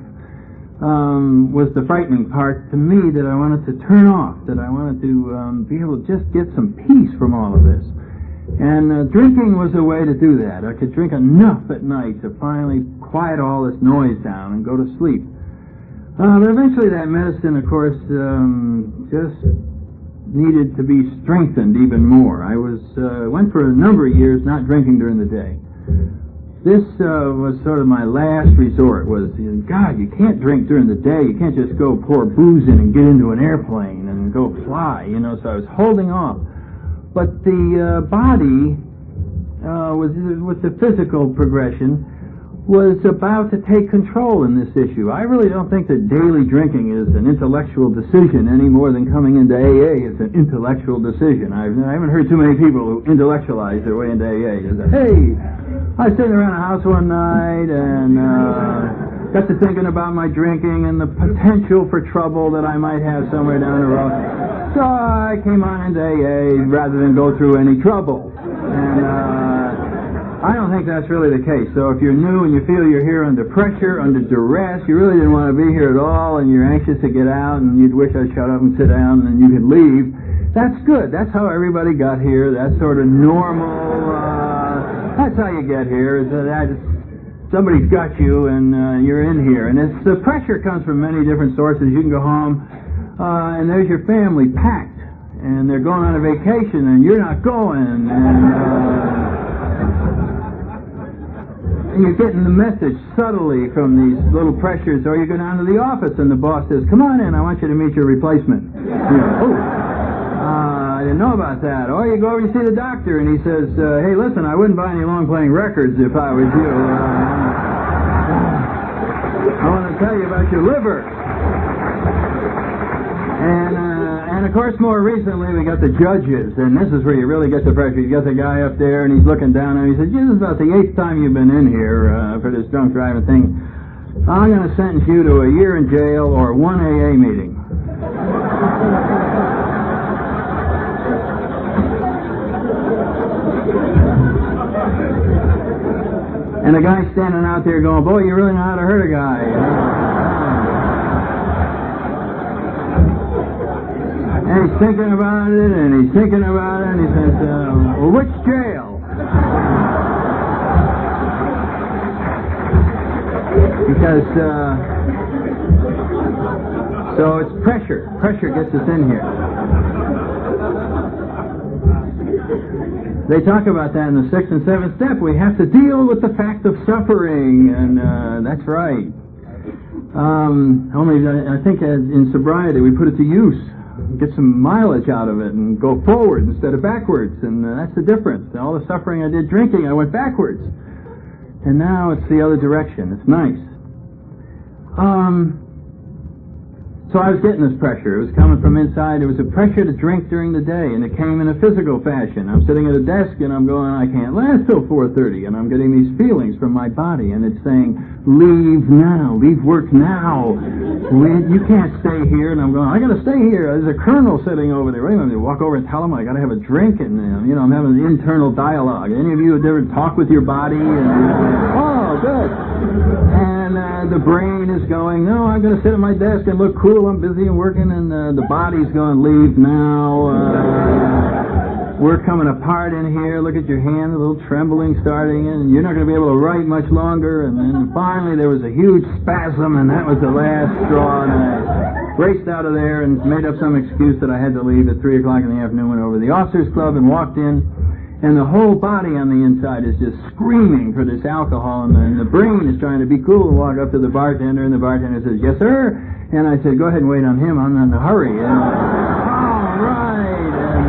um, was the frightening part to me, that I wanted to turn off, that I wanted to um, be able to just get some peace from all of this. And uh, drinking was a way to do that. I could drink enough at night to finally quiet all this noise down and go to sleep. Uh, but eventually that medicine, of course, um, just needed to be strengthened even more. I was uh, went for a number of years not drinking during the day. This uh, was sort of my last resort, was, you know, God, you can't drink during the day. You can't just go pour booze in and get into an airplane and go fly, you know, so I was holding off. But the uh, body, uh, was with the physical progression, was about to take control in this issue. I really don't think that daily drinking is an intellectual decision any more than coming into A A is an intellectual decision. I've, I haven't heard too many people who intellectualize their way into A A. It's like, hey, I was sitting around a house one night, and uh, got to thinking about my drinking and the potential for trouble that I might have somewhere down the road. So I came on into A A rather than go through any trouble. And uh, I don't think that's really the case. So if you're new and you feel you're here under pressure, under duress, you really didn't want to be here at all, and you're anxious to get out, and you'd wish I'd shut up and sit down and you could leave, that's good. That's how everybody got here. That's sort of normal. Uh, that's how you get here. Is that I just, somebody's got you, and uh, you're in here. And it's, the pressure comes from many different sources. You can go home, uh, and there's your family packed, and they're going on a vacation, and you're not going, and, uh, and you're getting the message subtly from these little pressures. Or you go down to the office, and the boss says, "Come on in, I want you to meet your replacement." You know, oh, uh, I didn't know about that. Or you go over and see the doctor, and he says, uh, "Hey, listen, I wouldn't buy any long-playing records if I was you. Uh, I want to tell you about your liver." And, uh, and of course, more recently, we got the judges, and this is where you really get the pressure. You got the guy up there, and he's looking down, and he says, "This is about the eighth time you've been in here uh, for this drunk driving thing. I'm going to sentence you to a year in jail or one A A meeting." And the guy's standing out there going, "Boy, you really know how to hurt a guy." And he's thinking about it, and he's thinking about it, and he says, uh, "Well, which jail?" Because, uh, so it's pressure. Pressure gets us in here. They talk about that in the sixth and seventh step. We have to deal with the fact of suffering, and uh, that's right. Um, only I think in sobriety we put it to use, get some mileage out of it, and go forward instead of backwards, and uh, that's the difference. All the suffering I did drinking, I went backwards, and now it's the other direction. It's nice. Um. So I was getting this pressure. It was coming from inside. It was a pressure to drink during the day, and it came in a physical fashion. I'm sitting at a desk, and I'm going, I can't last till four thirty, and I'm getting these feelings from my body, and it's saying, leave now, leave work now. You can't stay here. And I'm going, I got to stay here. There's a colonel sitting over there. Wait a minute, walk over and tell him I got to have a drink, and uh, you know, I'm having an internal dialogue. Any of you have ever talked with your body? And, uh, oh, good. And uh, the brain is going, no, I'm going to sit at my desk and look cool. I'm busy and working, and uh, the body's going, leave now. Uh, we're coming apart in here. Look at your hand, a little trembling starting, and you're not going to be able to write much longer. And then finally there was a huge spasm, and that was the last straw. And I raced out of there and made up some excuse that I had to leave at three o'clock in the afternoon. Went over to the officers' club and walked in. And the whole body on the inside is just screaming for this alcohol, and the, and the brain is trying to be cool and walk up to the bartender, and the bartender says, "Yes, sir." And I said, "Go ahead and wait on him. I'm not in a hurry." And, all right. And,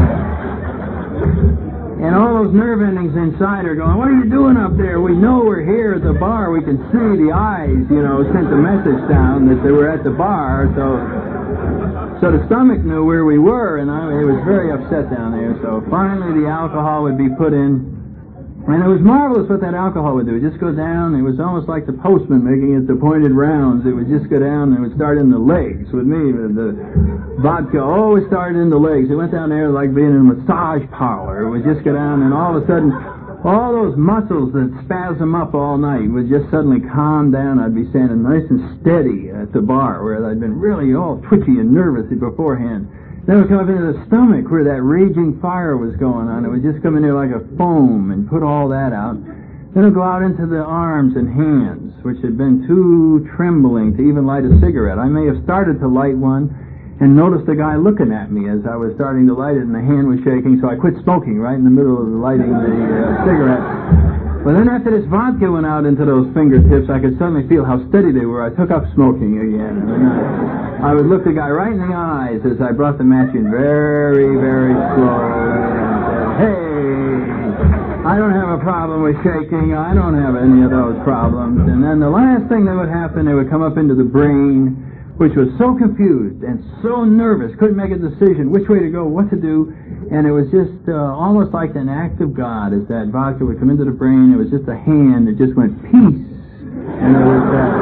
uh, and all those nerve endings inside are going, "What are you doing up there? We know we're here at the bar. We can see the eyes, you know, sent the message down that they were at the bar." So... So the stomach knew where we were, and I, it was very upset down there. So finally the alcohol would be put in, and it was marvelous what that alcohol would do. It would just go down. It was almost like the postman making its appointed rounds. It would just go down, and it would start in the legs with me. The, the vodka always started in the legs. It went down there like being in a massage parlor. It would just go down, and all of a sudden, all those muscles that spasm up all night would just suddenly calm down. I'd be standing nice and steady at the bar where I'd been really all twitchy and nervous beforehand. Then it would come up into the stomach where that raging fire was going on. It would just come in there like a foam and put all that out. Then it would go out into the arms and hands, which had been too trembling to even light a cigarette. I may have started to light one and noticed the guy looking at me as I was starting to light it, and the hand was shaking, so I quit smoking right in the middle of lighting the uh, cigarette. But then after this vodka went out into those fingertips, I could suddenly feel how steady they were. I took up smoking again. And I, I would look the guy right in the eyes as I brought the match in very, very slowly and said, "Hey, I don't have a problem with shaking. I don't have any of those problems." And then the last thing that would happen, they would come up into the brain, which was so confused and so nervous, couldn't make a decision which way to go, what to do, and it was just uh, almost like an act of God as that vodka would come into the brain. It was just a hand that just went, peace, And it was that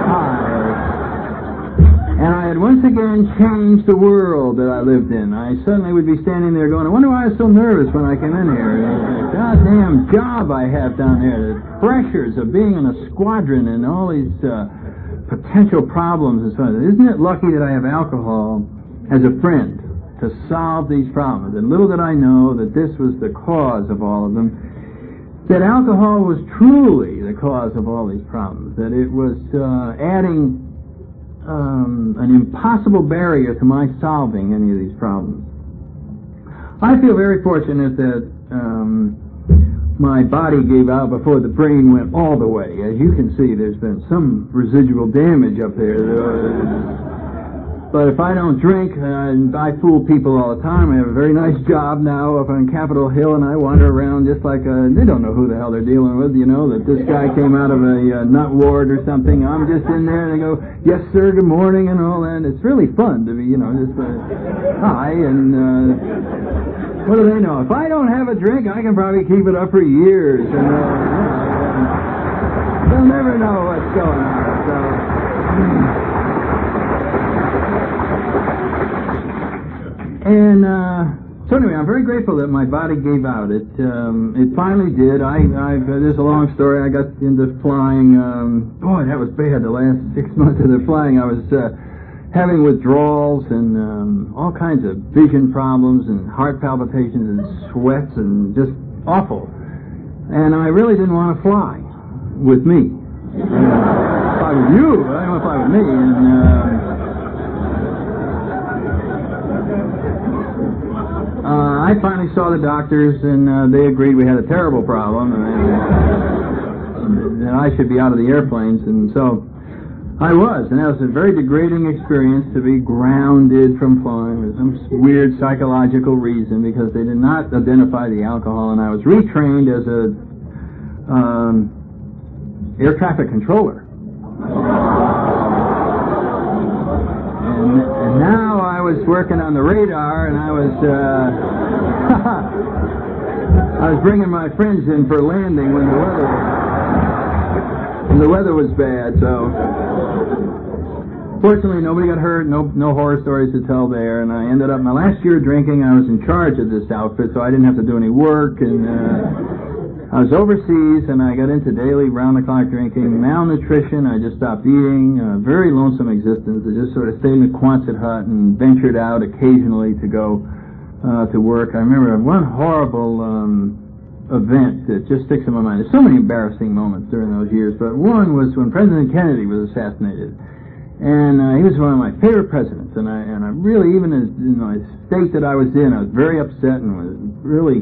high. And I had once again changed the world that I lived in. I suddenly would be standing there going, I wonder why I was so nervous when I came in here. The goddamn job I have down there, the pressures of being in a squadron and all these uh, potential problems and so on. Isn't it lucky that I have alcohol as a friend to solve these problems? And little did I know that this was the cause of all of them, that alcohol was truly the cause of all these problems, that it was uh, adding um, an impossible barrier to my solving any of these problems. I feel very fortunate that um, my body gave out before the brain went all the way. As you can see, there's been some residual damage up there. But if I don't drink, and I fool people all the time. I have a very nice job now up on Capitol Hill, and I wander around just like a, they don't know who the hell they're dealing with, you know, that this guy came out of a uh, nut ward or something. I'm just in there, and they go, yes, sir, good morning, and all that. It's really fun to be, you know, just uh, hi, and uh, what do they know? If I don't have a drink, I can probably keep it up for years. And, uh, you know, they'll never know what's going on, so... And uh, so anyway, I'm very grateful that my body gave out. It um, it finally did. I I've, uh, there's a long story. I got into flying. Um, boy, that was bad. The last six months of the flying, I was uh, having withdrawals and um, all kinds of vision problems and heart palpitations and sweats and just awful. And I really didn't want to fly with me. Uh, fly with you, but I didn't want to fly with me. And uh, Uh, I finally saw the doctors, and uh, they agreed we had a terrible problem, and, and that I should be out of the airplanes, and so I was, and that was a very degrading experience to be grounded from flying for some weird psychological reason, because they did not identify the alcohol, and I was retrained as a um, air traffic controller. And, and now I was working on the radar, and I was uh, I was bringing my friends in for landing when the weather when the weather was bad. So fortunately, nobody got hurt. No no horror stories to tell there. And I ended up my last year drinking. I was in charge of this outfit, so I didn't have to do any work. And uh, I was overseas, and I got into daily round-the-clock drinking, malnutrition. I just stopped eating. A very lonesome existence. I just sort of stayed in the Quonset hut and ventured out occasionally to go uh, to work. I remember one horrible um, event that just sticks in my mind. There's so many embarrassing moments during those years, but one was when President Kennedy was assassinated. And uh, he was one of my favorite presidents, and I and I really, even as in my state that I was in, I was very upset and was really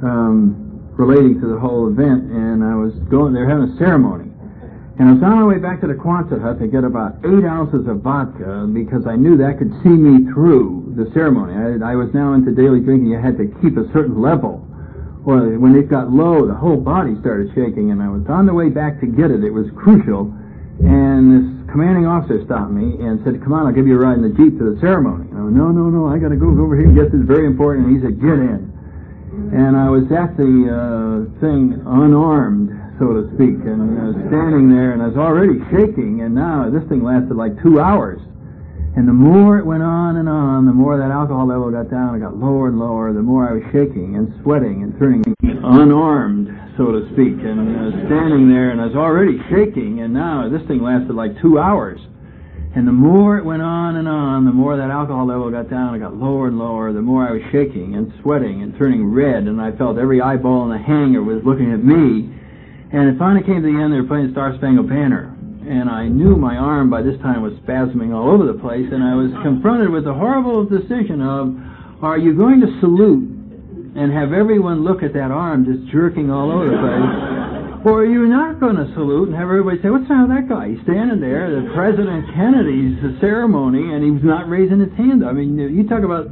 um, relating to the whole event. And I was going, they were having a ceremony, and I was on my way back to the Quonset hut to get about eight ounces of vodka because I knew that could see me through the ceremony. I, I was now into daily drinking. You had to keep a certain level, or when it got low, the whole body started shaking. And I was on the way back to get it. It was crucial, and this commanding officer stopped me and said, come on, I'll give you a ride in the Jeep to the ceremony. I went, no, no, no, I got to go over here and get this, very important. And he said, get in. And I was at the uh, thing unarmed, so to speak, and uh, standing there, and I was already shaking, and now this thing lasted like two hours. And the more it went on and on, the more that alcohol level got down, it got lower and lower, the more I was shaking and sweating and turning unarmed, so to speak, and uh, standing there, and I was already shaking, and now this thing lasted like two hours. And the more it went on and on, the more that alcohol level got down, it got lower and lower, the more I was shaking and sweating and turning red, and I felt every eyeball in the hangar was looking at me. And it finally came to the end, they were playing Star Spangled Banner. And I knew my arm by this time was spasming all over the place, and I was confronted with the horrible decision of, are you going to salute and have everyone look at that arm just jerking all over the place? Or are you not going to salute and have everybody say, what's wrong with that guy? He's standing there, the President Kennedy's ceremony, and he's not raising his hand. I mean, you talk about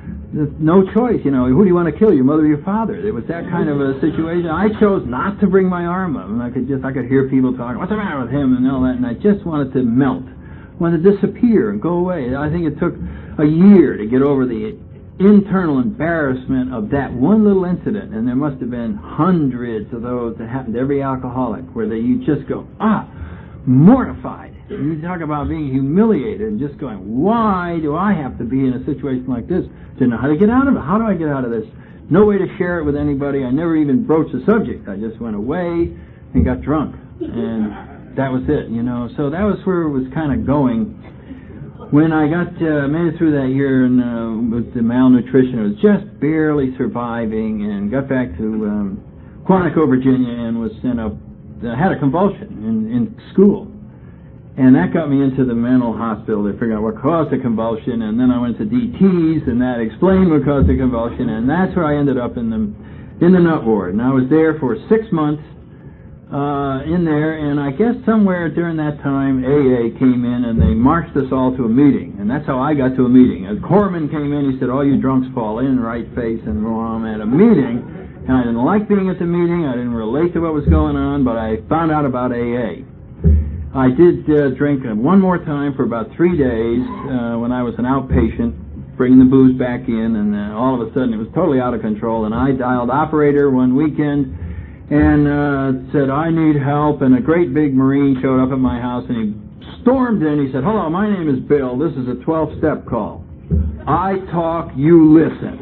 no choice, you know, who do you want to kill, your mother or your father? It was that kind of a situation. I chose not to bring my arm up, and I could just, I could hear people talking, what's the matter with him, and all that, and I just wanted to melt, wanted to disappear and go away. I think it took a year to get over the internal embarrassment of that one little incident, and there must have been hundreds of those that happened to every alcoholic, where they, you just go, ah, mortified. You talk about being humiliated and just going, why do I have to be in a situation like this? Didn't know how to get out of it. How do I get out of this? No way to share it with anybody. I never even broached the subject. I just went away and got drunk. And that was it, you know. So that was where it was kind of going. When I got uh, made it through that year and uh, with the malnutrition, I was just barely surviving, and got back to um, Quantico, Virginia, and was sent up. I had a convulsion in, in school, and that got me into the mental hospital. They figured out what caused the convulsion, and then I went to D T's, and that explained what caused the convulsion, and that's where I ended up in the in the nut ward. And I was there for six months. Uh, in there, and I guess somewhere during that time, A A came in and they marched us all to a meeting, and that's how I got to a meeting. As Corman came in, he said, all you drunks fall in, right face, and well, I'm at a meeting, and I didn't like being at the meeting, I didn't relate to what was going on, but I found out about A A. I did uh, drink one more time for about three days uh, when I was an outpatient, bringing the booze back in, and uh, all of a sudden it was totally out of control, and I dialed operator one weekend, and uh, said, I need help, and a great big Marine showed up at my house, and he stormed in. He said, hello, my name is Bill. This is a twelve-step call. I talk, you listen.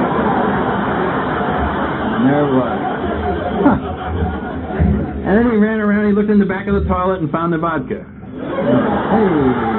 And there it was. Huh. And then he ran around, he looked in the back of the toilet and found the vodka. Hey.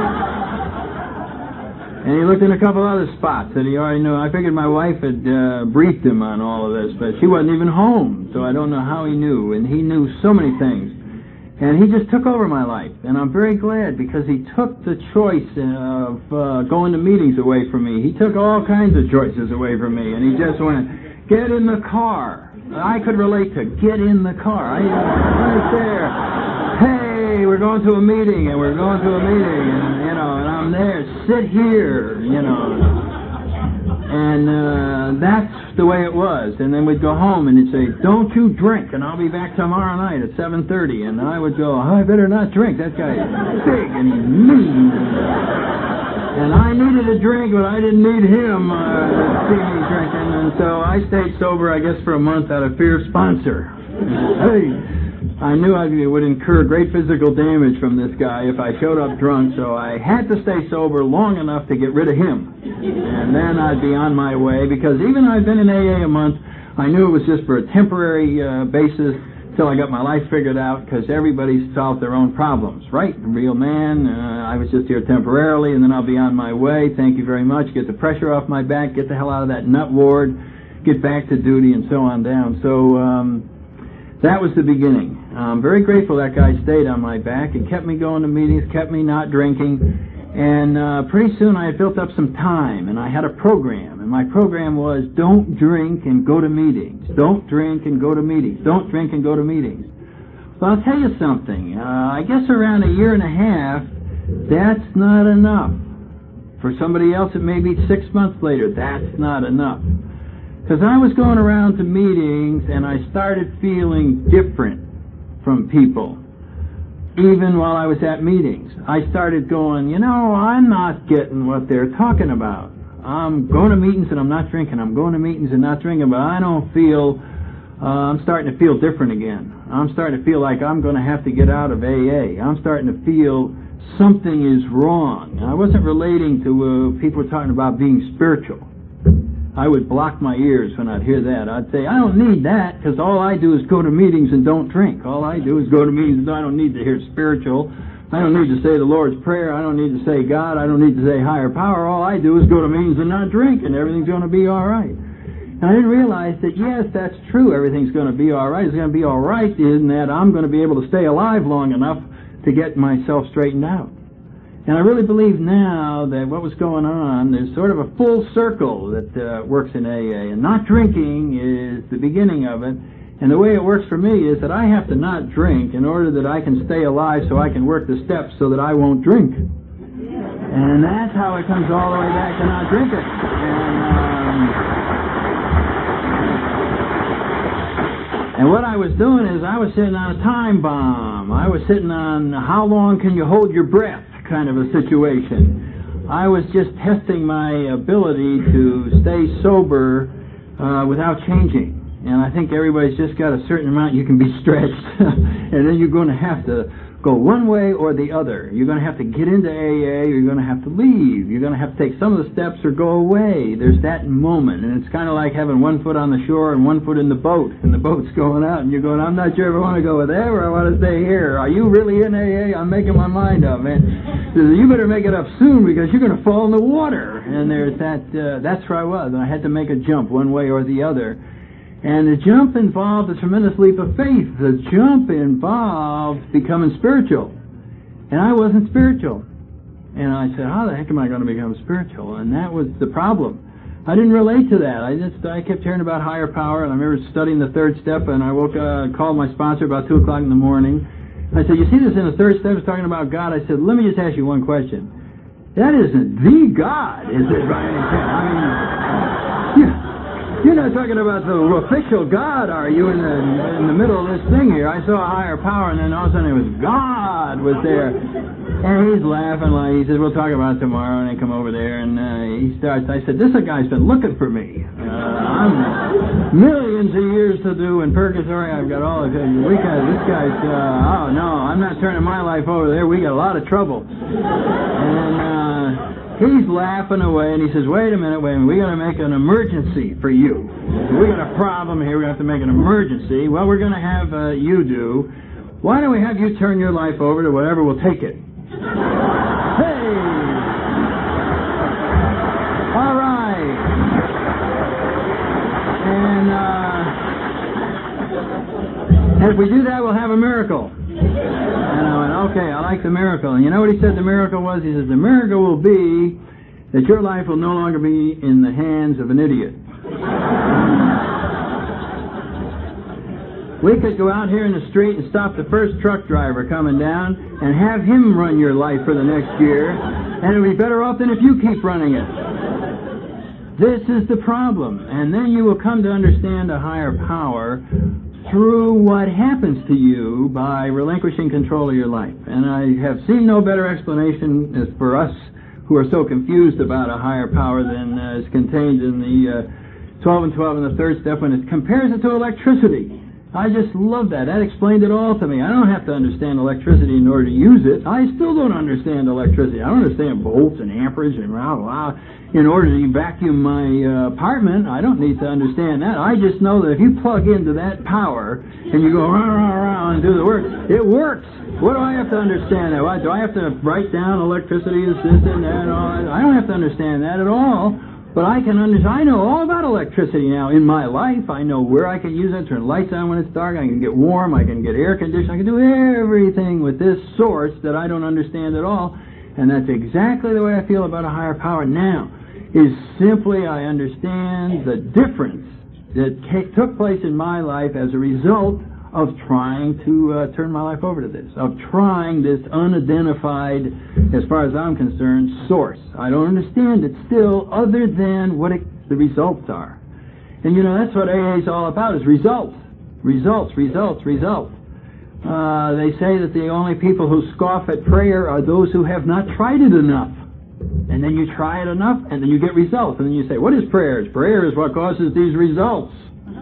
And he looked in a couple other spots that he already knew. I figured my wife had uh, briefed him on all of this, but she wasn't even home, so I don't know how he knew. And he knew so many things. And he just took over my life. And I'm very glad, because he took the choice of uh, going to meetings away from me. He took all kinds of choices away from me, and he just went, get in the car. I could relate to get in the car. I right there. Hey, we're going to a meeting, and we're going to a meeting, and, you know, and I'm there, sit here, you know. And uh, that's the way it was. And then we'd go home, and he'd say, don't you drink, and I'll be back tomorrow night at seven thirty. And I would go, oh, I better not drink. That guy's big, and he's mean. And I needed a drink, but I didn't need him uh, to see me drinking. And so I stayed sober, I guess, for a month out of fear of sponsor. Hey, I knew I would incur great physical damage from this guy if I showed up drunk, so I had to stay sober long enough to get rid of him. And then I'd be on my way, because even though I'd been in A A a month, I knew it was just for a temporary uh, basis till I got my life figured out, because everybody solves their own problems, right? A real man, uh, I was just here temporarily, and then I'll be on my way. Thank you very much. Get the pressure off my back, get the hell out of that nut ward, get back to duty, and so on down. So um, that was the beginning. I'm very grateful that guy stayed on my back and kept me going to meetings, kept me not drinking, and uh, pretty soon I had built up some time, and I had a program, and my program was don't drink and go to meetings. Don't drink and go to meetings. Don't drink and go to meetings. Well, I'll tell you something. Uh, I guess around a year and a half, that's not enough. For somebody else, it may be six months later. That's not enough. Because I was going around to meetings, and I started feeling different from people, even while I was at meetings. I started going, you know, I'm not getting what they're talking about. I'm going to meetings and I'm not drinking. I'm going to meetings and not drinking, but I don't feel, uh, I'm starting to feel different again. I'm starting to feel like I'm going to have to get out of A A. I'm starting to feel something is wrong. I wasn't relating to uh, people talking about being spiritual. I would block my ears when I'd hear that. I'd say, I don't need that, because all I do is go to meetings and don't drink. All I do is go to meetings and I don't need to hear spiritual. I don't need to say the Lord's Prayer. I don't need to say God. I don't need to say higher power. All I do is go to meetings and not drink, and everything's going to be all right. And I didn't realize that, yes, that's true. Everything's going to be all right. It's going to be all right in that I'm going to be able to stay alive long enough to get myself straightened out. And I really believe now that what was going on, there's sort of a full circle that uh, works in A A. And not drinking is the beginning of it. And the way it works for me is that I have to not drink in order that I can stay alive so I can work the steps so that I won't drink. And that's how it comes all the way back to not drinking. And, um, and what I was doing is I was sitting on a time bomb. I was sitting on how long can you hold your breath kind of a situation. I was just testing my ability to stay sober uh, without changing. And I think everybody's just got a certain amount you can be stretched, and then you're going to have to go one way or the other. You're going to have to get into A A, or you're going to have to leave. You're going to have to take some of the steps or go away. There's that moment, and it's kind of like having one foot on the shore and one foot in the boat, and the boat's going out, and you're going, I'm not sure if I want to go there or I want to stay here. Are you really in A A? I'm making my mind up, man. So you better make it up soon, because you're going to fall in the water. And there's that, uh, that's where I was, and I had to make a jump one way or the other. And the jump involved a tremendous leap of faith. The jump involved becoming spiritual. And I wasn't spiritual. And I said, how the heck am I going to become spiritual? And that was the problem. I didn't relate to that. I just I kept hearing about higher power, and I remember studying the third step, and I woke uh, called my sponsor about two o'clock in the morning. I said, you see this in the third step, it's talking about God. I said, let me just ask you one question. That isn't the God, is it, by any chance? I mean, yeah. You're not talking about the official God, are you, in the in the middle of this thing here? I saw a higher power, and then all of a sudden it was God was there. And he's laughing like, he says, we'll talk about it tomorrow, and I come over there, and uh, he starts, I said, this guy's been looking for me. Uh, I'm millions of years to do in purgatory. I've got all of it. We got, this guy's, uh, oh no, I'm not turning my life over there. We got a lot of trouble. And, uh, he's laughing away, and he says, wait a minute, wait a minute, we got to make an emergency for you. We got a problem here, we have to make an emergency. Well, we're going to have uh, you do. Why don't we have you turn your life over to whatever will take it? Hey! All right. And, uh, and if we do that, we'll have a miracle. And I went, okay, I like the miracle. And you know what he said the miracle was? He says, the miracle will be that your life will no longer be in the hands of an idiot. We could go out here in the street and stop the first truck driver coming down and have him run your life for the next year, and it would be better off than if you keep running it. This is the problem. And then you will come to understand a higher power through what happens to you by relinquishing control of your life. And I have seen no better explanation as for us who are so confused about a higher power than uh, is contained in the uh, twelve and twelve in the third step when it compares it to electricity. I just love that. That explained it all to me. I don't have to understand electricity in order to use it. I still don't understand electricity. I don't understand volts and amperage and blah, blah. In order to vacuum my uh, apartment, I don't need to understand that. I just know that if you plug into that power and you go rah, rah, rah, and do the work, it works. What do I have to understand that? What, do I have to write down electricity, this, this, and that, and all that? I don't have to understand that at all. But I can understand, I know all about electricity now in my life. I know where I can use it, turn lights on when it's dark, I can get warm, I can get air conditioning, I can do everything with this source that I don't understand at all. And that's exactly the way I feel about a higher power now, is simply I understand the difference that ca- took place in my life as a result of trying to uh, turn my life over to this, of trying this unidentified, as far as I'm concerned, source. I don't understand it still, other than what it, the results are. And you know, that's what A A is all about, is results. Results, results, results. Uh, they say that the only people who scoff at prayer are those who have not tried it enough. And then you try it enough, and then you get results. And then you say, what is prayer? Prayer is what causes these results.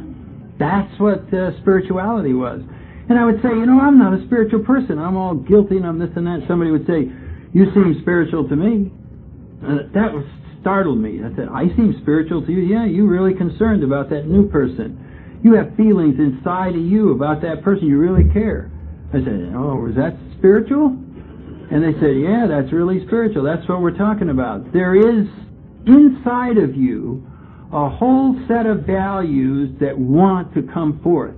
That's what uh, spirituality was. And I would say, you know, I'm not a spiritual person. I'm all guilty and I'm this and that. Somebody would say, you seem spiritual to me. Uh, that was, startled me. I said, I seem spiritual to you? Yeah, you're really concerned about that new person. You have feelings inside of you about that person. You really care. I said, oh, is that spiritual? And they said, yeah, that's really spiritual. That's what we're talking about. There is inside of you a whole set of values that want to come forth.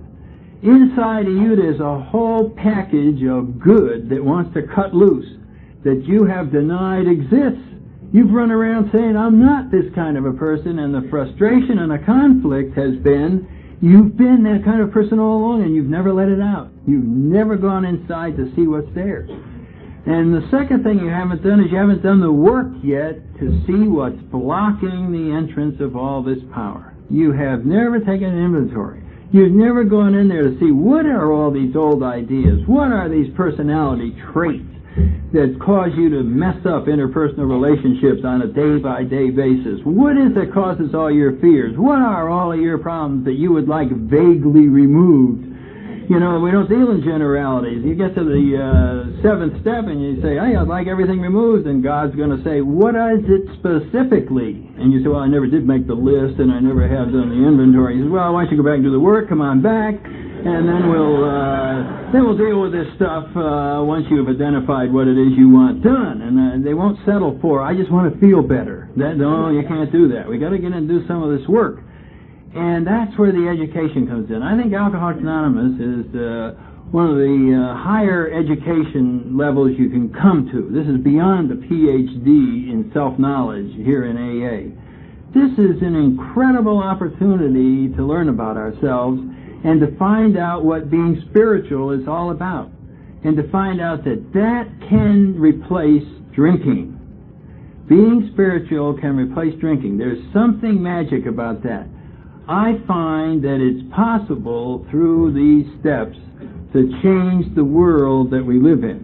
Inside of you there's a whole package of good that wants to cut loose, that you have denied exists. You've run around saying, I'm not this kind of a person, and the frustration and the conflict has been, you've been that kind of person all along, and you've never let it out. You've never gone inside to see what's there. And the second thing you haven't done is you haven't done the work yet to see what's blocking the entrance of all this power. You have never taken an inventory. You've never gone in there to see what are all these old ideas, what are these personality traits that cause you to mess up interpersonal relationships on a day-by-day basis. What is it that causes all your fears? What are all of your problems that you would like vaguely removed? You know, we don't deal in generalities. You get to the uh, seventh step and you say, hey, I'd like everything removed, and God's going to say, what is it specifically? And you say, well, I never did make the list, and I never have done the inventory. He says, well, why don't you go back and do the work, come on back, and then we'll uh, then we'll deal with this stuff uh, once you've identified what it is you want done. And uh, they won't settle for, I just want to feel better. That, no, you can't do that. We got to get in and do some of this work. And that's where the education comes in. I think Alcoholics Anonymous is uh, one of the uh, higher education levels you can come to. This is beyond the P H D in self-knowledge here in A A. This is an incredible opportunity to learn about ourselves and to find out what being spiritual is all about. And to find out that that can replace drinking. Being spiritual can replace drinking. There's something magic about that. I find that it's possible through these steps to change the world that we live in.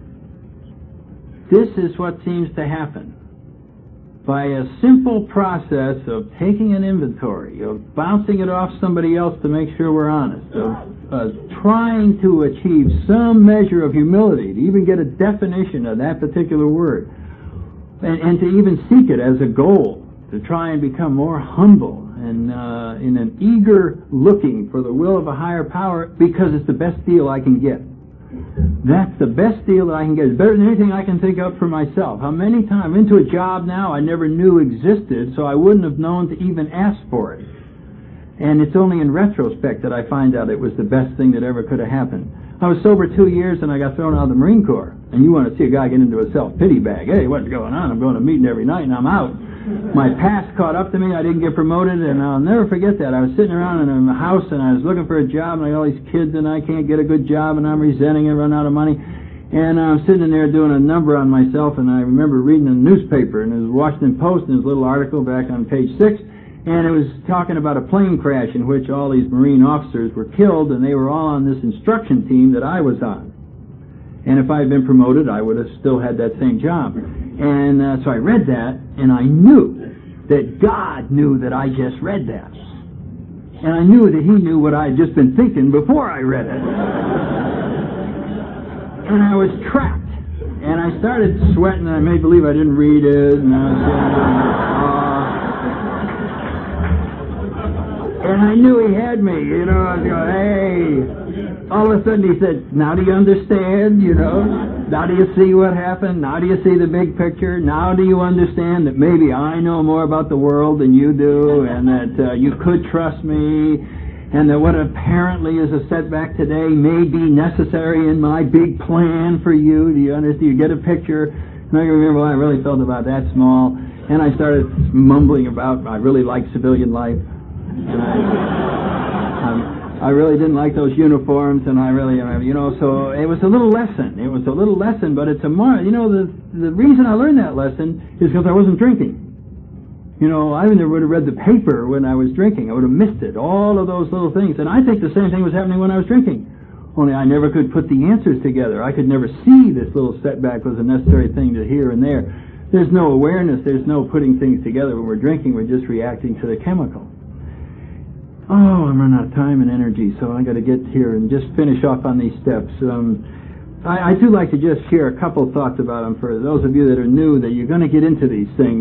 This is what seems to happen. By a simple process of taking an inventory, of bouncing it off somebody else to make sure we're honest, of uh, trying to achieve some measure of humility, to even get a definition of that particular word, and, and to even seek it as a goal, to try and become more humble and uh, in an eager looking for the will of a higher power, because it's the best deal I can get. That's the best deal that I can get. It's better than anything I can think of for myself. How many times I'm into a job now I never knew existed, so I wouldn't have known to even ask for it. And it's only in retrospect that I find out it was the best thing that ever could have happened. I was sober two years and I got thrown out of the Marine Corps. And you want to see a guy get into a self-pity bag. Hey, what's going on? I'm going to meeting every night and I'm out. My past caught up to me. I didn't get promoted, and I'll never forget that. I was sitting around in a house and I was looking for a job, and I got all these kids and I can't get a good job, and I'm resenting it, run out of money. And I'm sitting in there doing a number on myself, and I remember reading a newspaper, and it was Washington Post, and there's a little article back on page six, and it was talking about a plane crash in which all these Marine officers were killed, and they were all on this instruction team that I was on. And if I had been promoted, I would have still had that same job. And uh, so I read that, and I knew that God knew that I just read that. And I knew that He knew what I had just been thinking before I read it. And I was trapped. And I started sweating, and I made believe I didn't read it, and I was saying, uh, and I knew He had me, you know. I was going, hey. All of a sudden He said, now do you understand, you know? Now do you see what happened? Now do you see the big picture? Now do you understand that maybe I know more about the world than you do, and that uh, you could trust me, and that what apparently is a setback today may be necessary in my big plan for you? Do you understand? You get a picture? And I remember what I really felt about that small, and I started mumbling about I really like civilian life. And I, um, I really didn't like those uniforms, and I really, you know, so it was a little lesson. It was a little lesson, but it's a more, you know, the the reason I learned that lesson is because I wasn't drinking. You know, I never would have read the paper when I was drinking. I would have missed it, all of those little things. And I think the same thing was happening when I was drinking. Only I never could put the answers together. I could never see this little setback was a necessary thing to here and there. There's no awareness. There's no putting things together. When we're drinking, we're just reacting to the chemical. Oh, I'm running out of time and energy, so I got to get here and just finish off on these steps. Um, I, I do like to just share a couple thoughts about them for those of you that are new, that you're going to get into these things.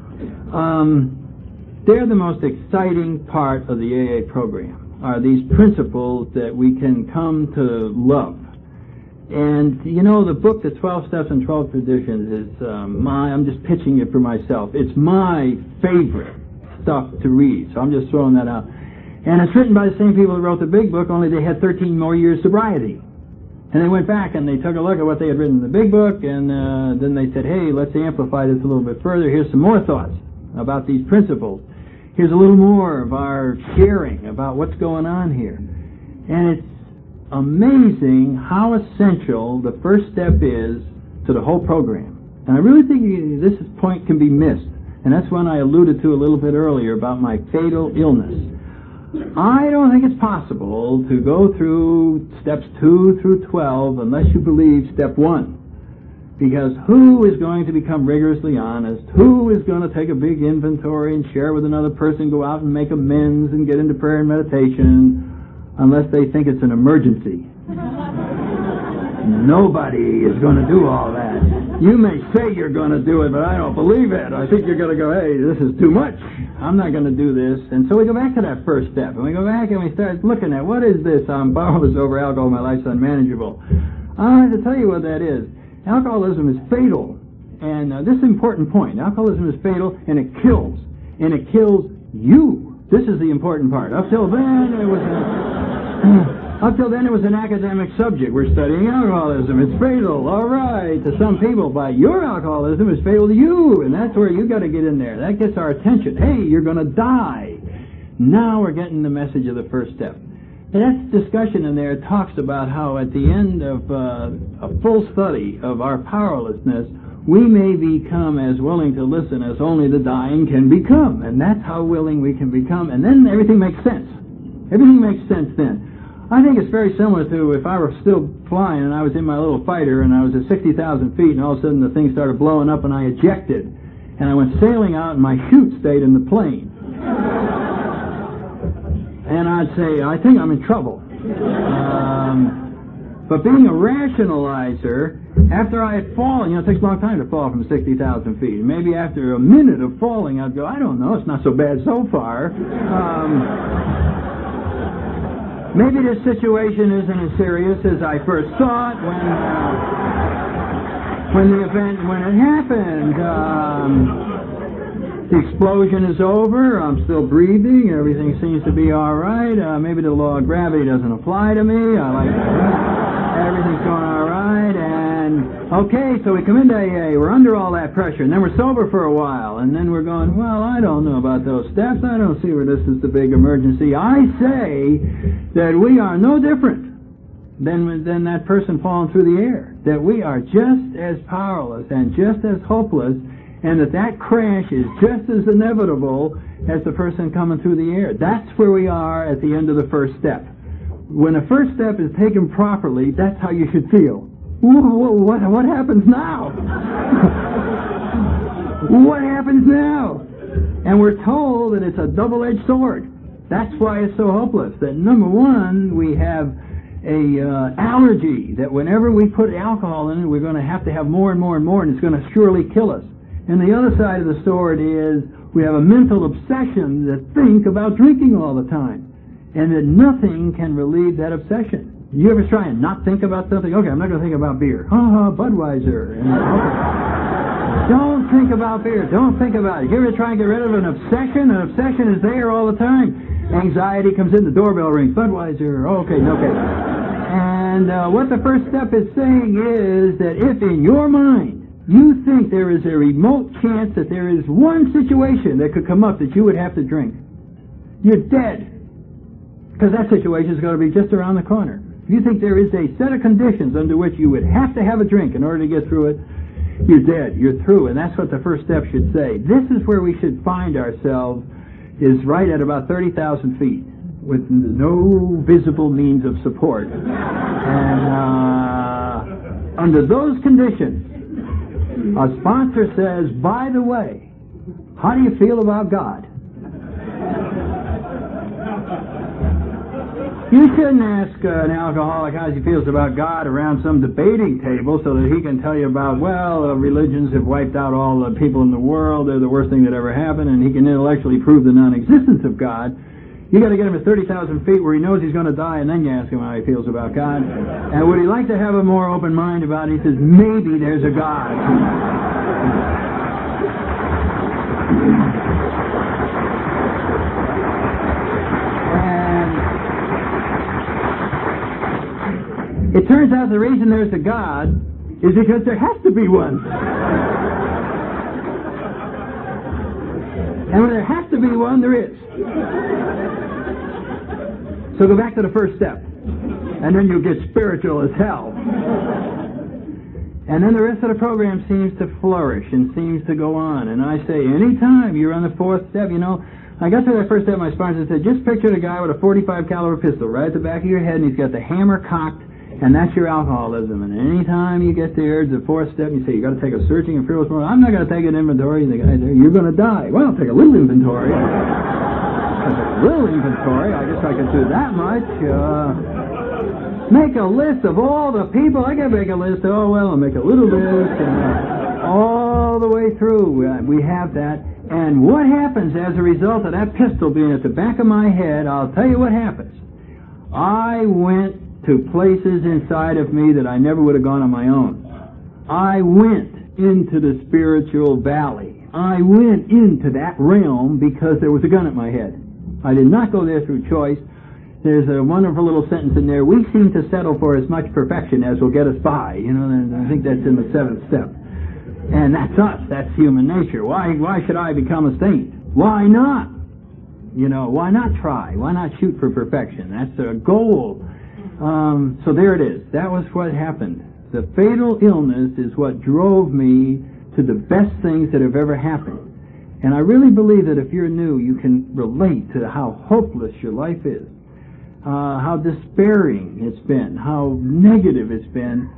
Um, they're the most exciting part of the A A program, are these principles that we can come to love. And, you know, the book, The twelve Steps and twelve Traditions, is um, my, I'm just pitching it for myself. It's my favorite stuff to read, so I'm just throwing that out. And it's written by the same people who wrote the big book, only they had thirteen more years sobriety. And they went back and they took a look at what they had written in the big book, and uh, then they said, hey, let's amplify this a little bit further. Here's some more thoughts about these principles. Here's a little more of our sharing about what's going on here. And it's amazing how essential the first step is to the whole program. And I really think this point can be missed. And that's one I alluded to a little bit earlier about my fatal illness. I don't think it's possible to go through steps two through twelve unless you believe step one. Because who is going to become rigorously honest? Who is going to take a big inventory and share with another person, go out and make amends and get into prayer and meditation, unless they think it's an emergency? Nobody is going to do all that. You may say you're going to do it, but I don't believe it. I think you're going to go, hey, this is too much. I'm not going to do this. And so we go back to that first step, and we go back and we start looking at, what is this? I'm powerless over alcohol. My life's unmanageable. I have to tell you what that is. Alcoholism is fatal. And uh, this is an important point. Alcoholism is fatal, and it kills. And it kills you. This is the important part. Up till then, it was a... Up till then, it was an academic subject. We're studying alcoholism. It's fatal. All right, to some people, but your alcoholism is fatal to you, and that's where you got to get in there. That gets our attention. Hey, you're going to die. Now we're getting the message of the first step. And that discussion in there talks about how at the end of uh, a full study of our powerlessness, we may become as willing to listen as only the dying can become, and that's how willing we can become, and then everything makes sense. Everything makes sense then. I think it's very similar to if I were still flying and I was in my little fighter and I was at sixty thousand feet and all of a sudden the thing started blowing up and I ejected and I went sailing out and my chute stayed in the plane. And I'd say, I think I'm in trouble. Um, but being a rationalizer, after I had fallen, you know, it takes a long time to fall from sixty thousand feet. Maybe after a minute of falling, I'd go, I don't know, it's not so bad so far. Um... Maybe this situation isn't as serious as I first thought when uh, when the event, when it happened. Um, the explosion is over. I'm still breathing. Everything seems to be all right. Uh, maybe the law of gravity doesn't apply to me. I like that. Everything's going all right. And okay, so we come into A A. We're under all that pressure, and then we're sober for a while, and then we're going, well, I don't know about those steps. I don't see where this is the big emergency. I say that we are no different than, than that person falling through the air, that we are just as powerless and just as hopeless, and that that crash is just as inevitable as the person coming through the air. That's where we are at the end of the first step. When the first step is taken properly, that's how you should feel. What, what, what happens now? What happens now? And we're told that it's a double-edged sword. That's why it's so hopeless. That number one, we have a uh, allergy that whenever we put alcohol in it, we're going to have to have more and more and more, and it's going to surely kill us. And the other side of the sword is we have a mental obsession to think about drinking all the time, and that nothing can relieve that obsession. You ever try and not think about something? Okay, I'm not going to think about beer. Ha ha, Budweiser. And, okay. Don't think about beer. Don't think about it. You ever try and get rid of an obsession? An obsession is there all the time. Anxiety comes in, the doorbell rings. Budweiser. Okay, okay. And uh, what the first step is saying is that if in your mind you think there is a remote chance that there is one situation that could come up that you would have to drink, you're dead. Because that situation is going to be just around the corner. If you think there is a set of conditions under which you would have to have a drink in order to get through it, you're dead. You're through. And that's what the first step should say. This is where we should find ourselves, is right at about thirty thousand feet with no visible means of support. And uh, under those conditions, a sponsor says, by the way, how do you feel about God? You shouldn't ask uh, an alcoholic how he feels about God around some debating table so that he can tell you about, well, uh, religions have wiped out all the people in the world, they're the worst thing that ever happened, and he can intellectually prove the non-existence of God. You got to get him at thirty thousand feet where he knows he's going to die, and then you ask him how he feels about God. And would he like to have a more open mind about it? He says, maybe there's a God. It turns out the reason there's a God is because there has to be one. And when there has to be one, there is. So go back to the first step. And then you'll get spiritual as hell. And then the rest of the program seems to flourish and seems to go on. And I say, anytime you're on the fourth step, you know, I got to that first step, my sponsor said, just picture the guy with a forty-five caliber pistol right at the back of your head, and he's got the hammer cocked. And that's your alcoholism. And any time you get there, the fourth step, you say, you got to take a searching and fearless moment. I'm not going to take an inventory. And the guy there, you're going to die. Well, I'll take a little inventory. I'll take a little inventory. I guess I can do that much. Uh, Make a list of all the people. I can make a list. Oh, well, I'll make a little list. And, uh, all the way through, uh, we have that. And what happens as a result of that pistol being at the back of my head, I'll tell you what happens. I went to places inside of me that I never would have gone on my own. I went into the spiritual valley. I went into that realm because there was a gun at my head. I did not go there through choice. There's a wonderful little sentence in there. We seem to settle for as much perfection as will get us by. You know, and I think that's in the seventh step. And that's us. That's human nature. Why, why should I become a saint? Why not? You know, why not try? Why not shoot for perfection? That's the goal. Um, so there it is. That was what happened. The fatal illness is what drove me to the best things that have ever happened. And I really believe that if you're new, you can relate to how hopeless your life is, uh, how despairing it's been, how negative it's been,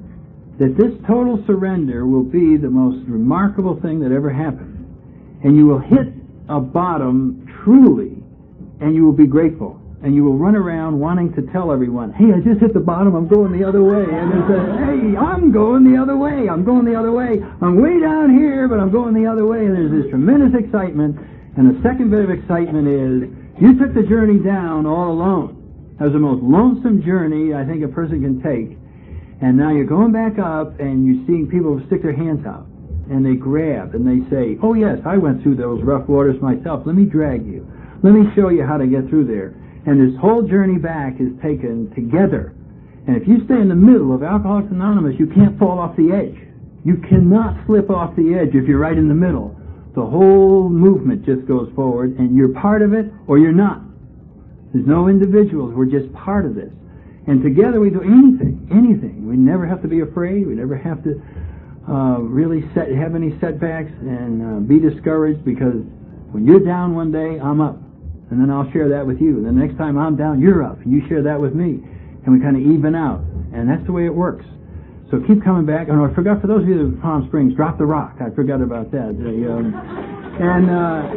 that this total surrender will be the most remarkable thing that ever happened. And you will hit a bottom truly, and you will be grateful. And you will run around wanting to tell everyone, hey, I just hit the bottom, I'm going the other way. And they say, hey, I'm going the other way, I'm going the other way. I'm way down here, but I'm going the other way. And there's this tremendous excitement. And the second bit of excitement is, you took the journey down all alone. That was the most lonesome journey I think a person can take. And now you're going back up, and you're seeing people stick their hands out. And they grab, and they say, oh yes, I went through those rough waters myself. Let me drag you. Let me show you how to get through there. And this whole journey back is taken together. And if you stay in the middle of Alcoholics Anonymous, you can't fall off the edge. You cannot slip off the edge if you're right in the middle. The whole movement just goes forward, and you're part of it, or you're not. There's no individuals. We're just part of this. And together we do anything, anything. We never have to be afraid. We never have to uh, really set, have any setbacks and uh, be discouraged, because when you're down one day, I'm up. And then I'll share that with you. And the next time I'm down, you're up. And you share that with me. And we kind of even out. And that's the way it works. So keep coming back. And I forgot, for those of you in Palm Springs, drop the rock. I forgot about that. The, um, and,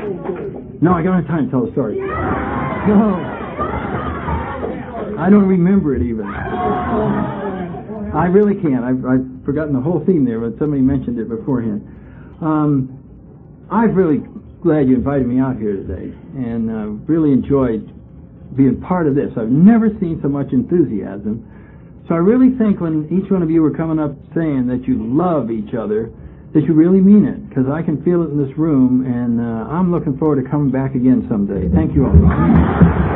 uh, no, I don't have time to tell the story. No. I don't remember it even. I really can't. I've, I've forgotten the whole theme there, but somebody mentioned it beforehand. Um, I've really glad you invited me out here today, and uh, really enjoyed being part of this. I've never seen so much enthusiasm. So I really think when each one of you were coming up saying that you love each other, that you really mean it, because I can feel it in this room, and uh, I'm looking forward to coming back again someday. Thank you all.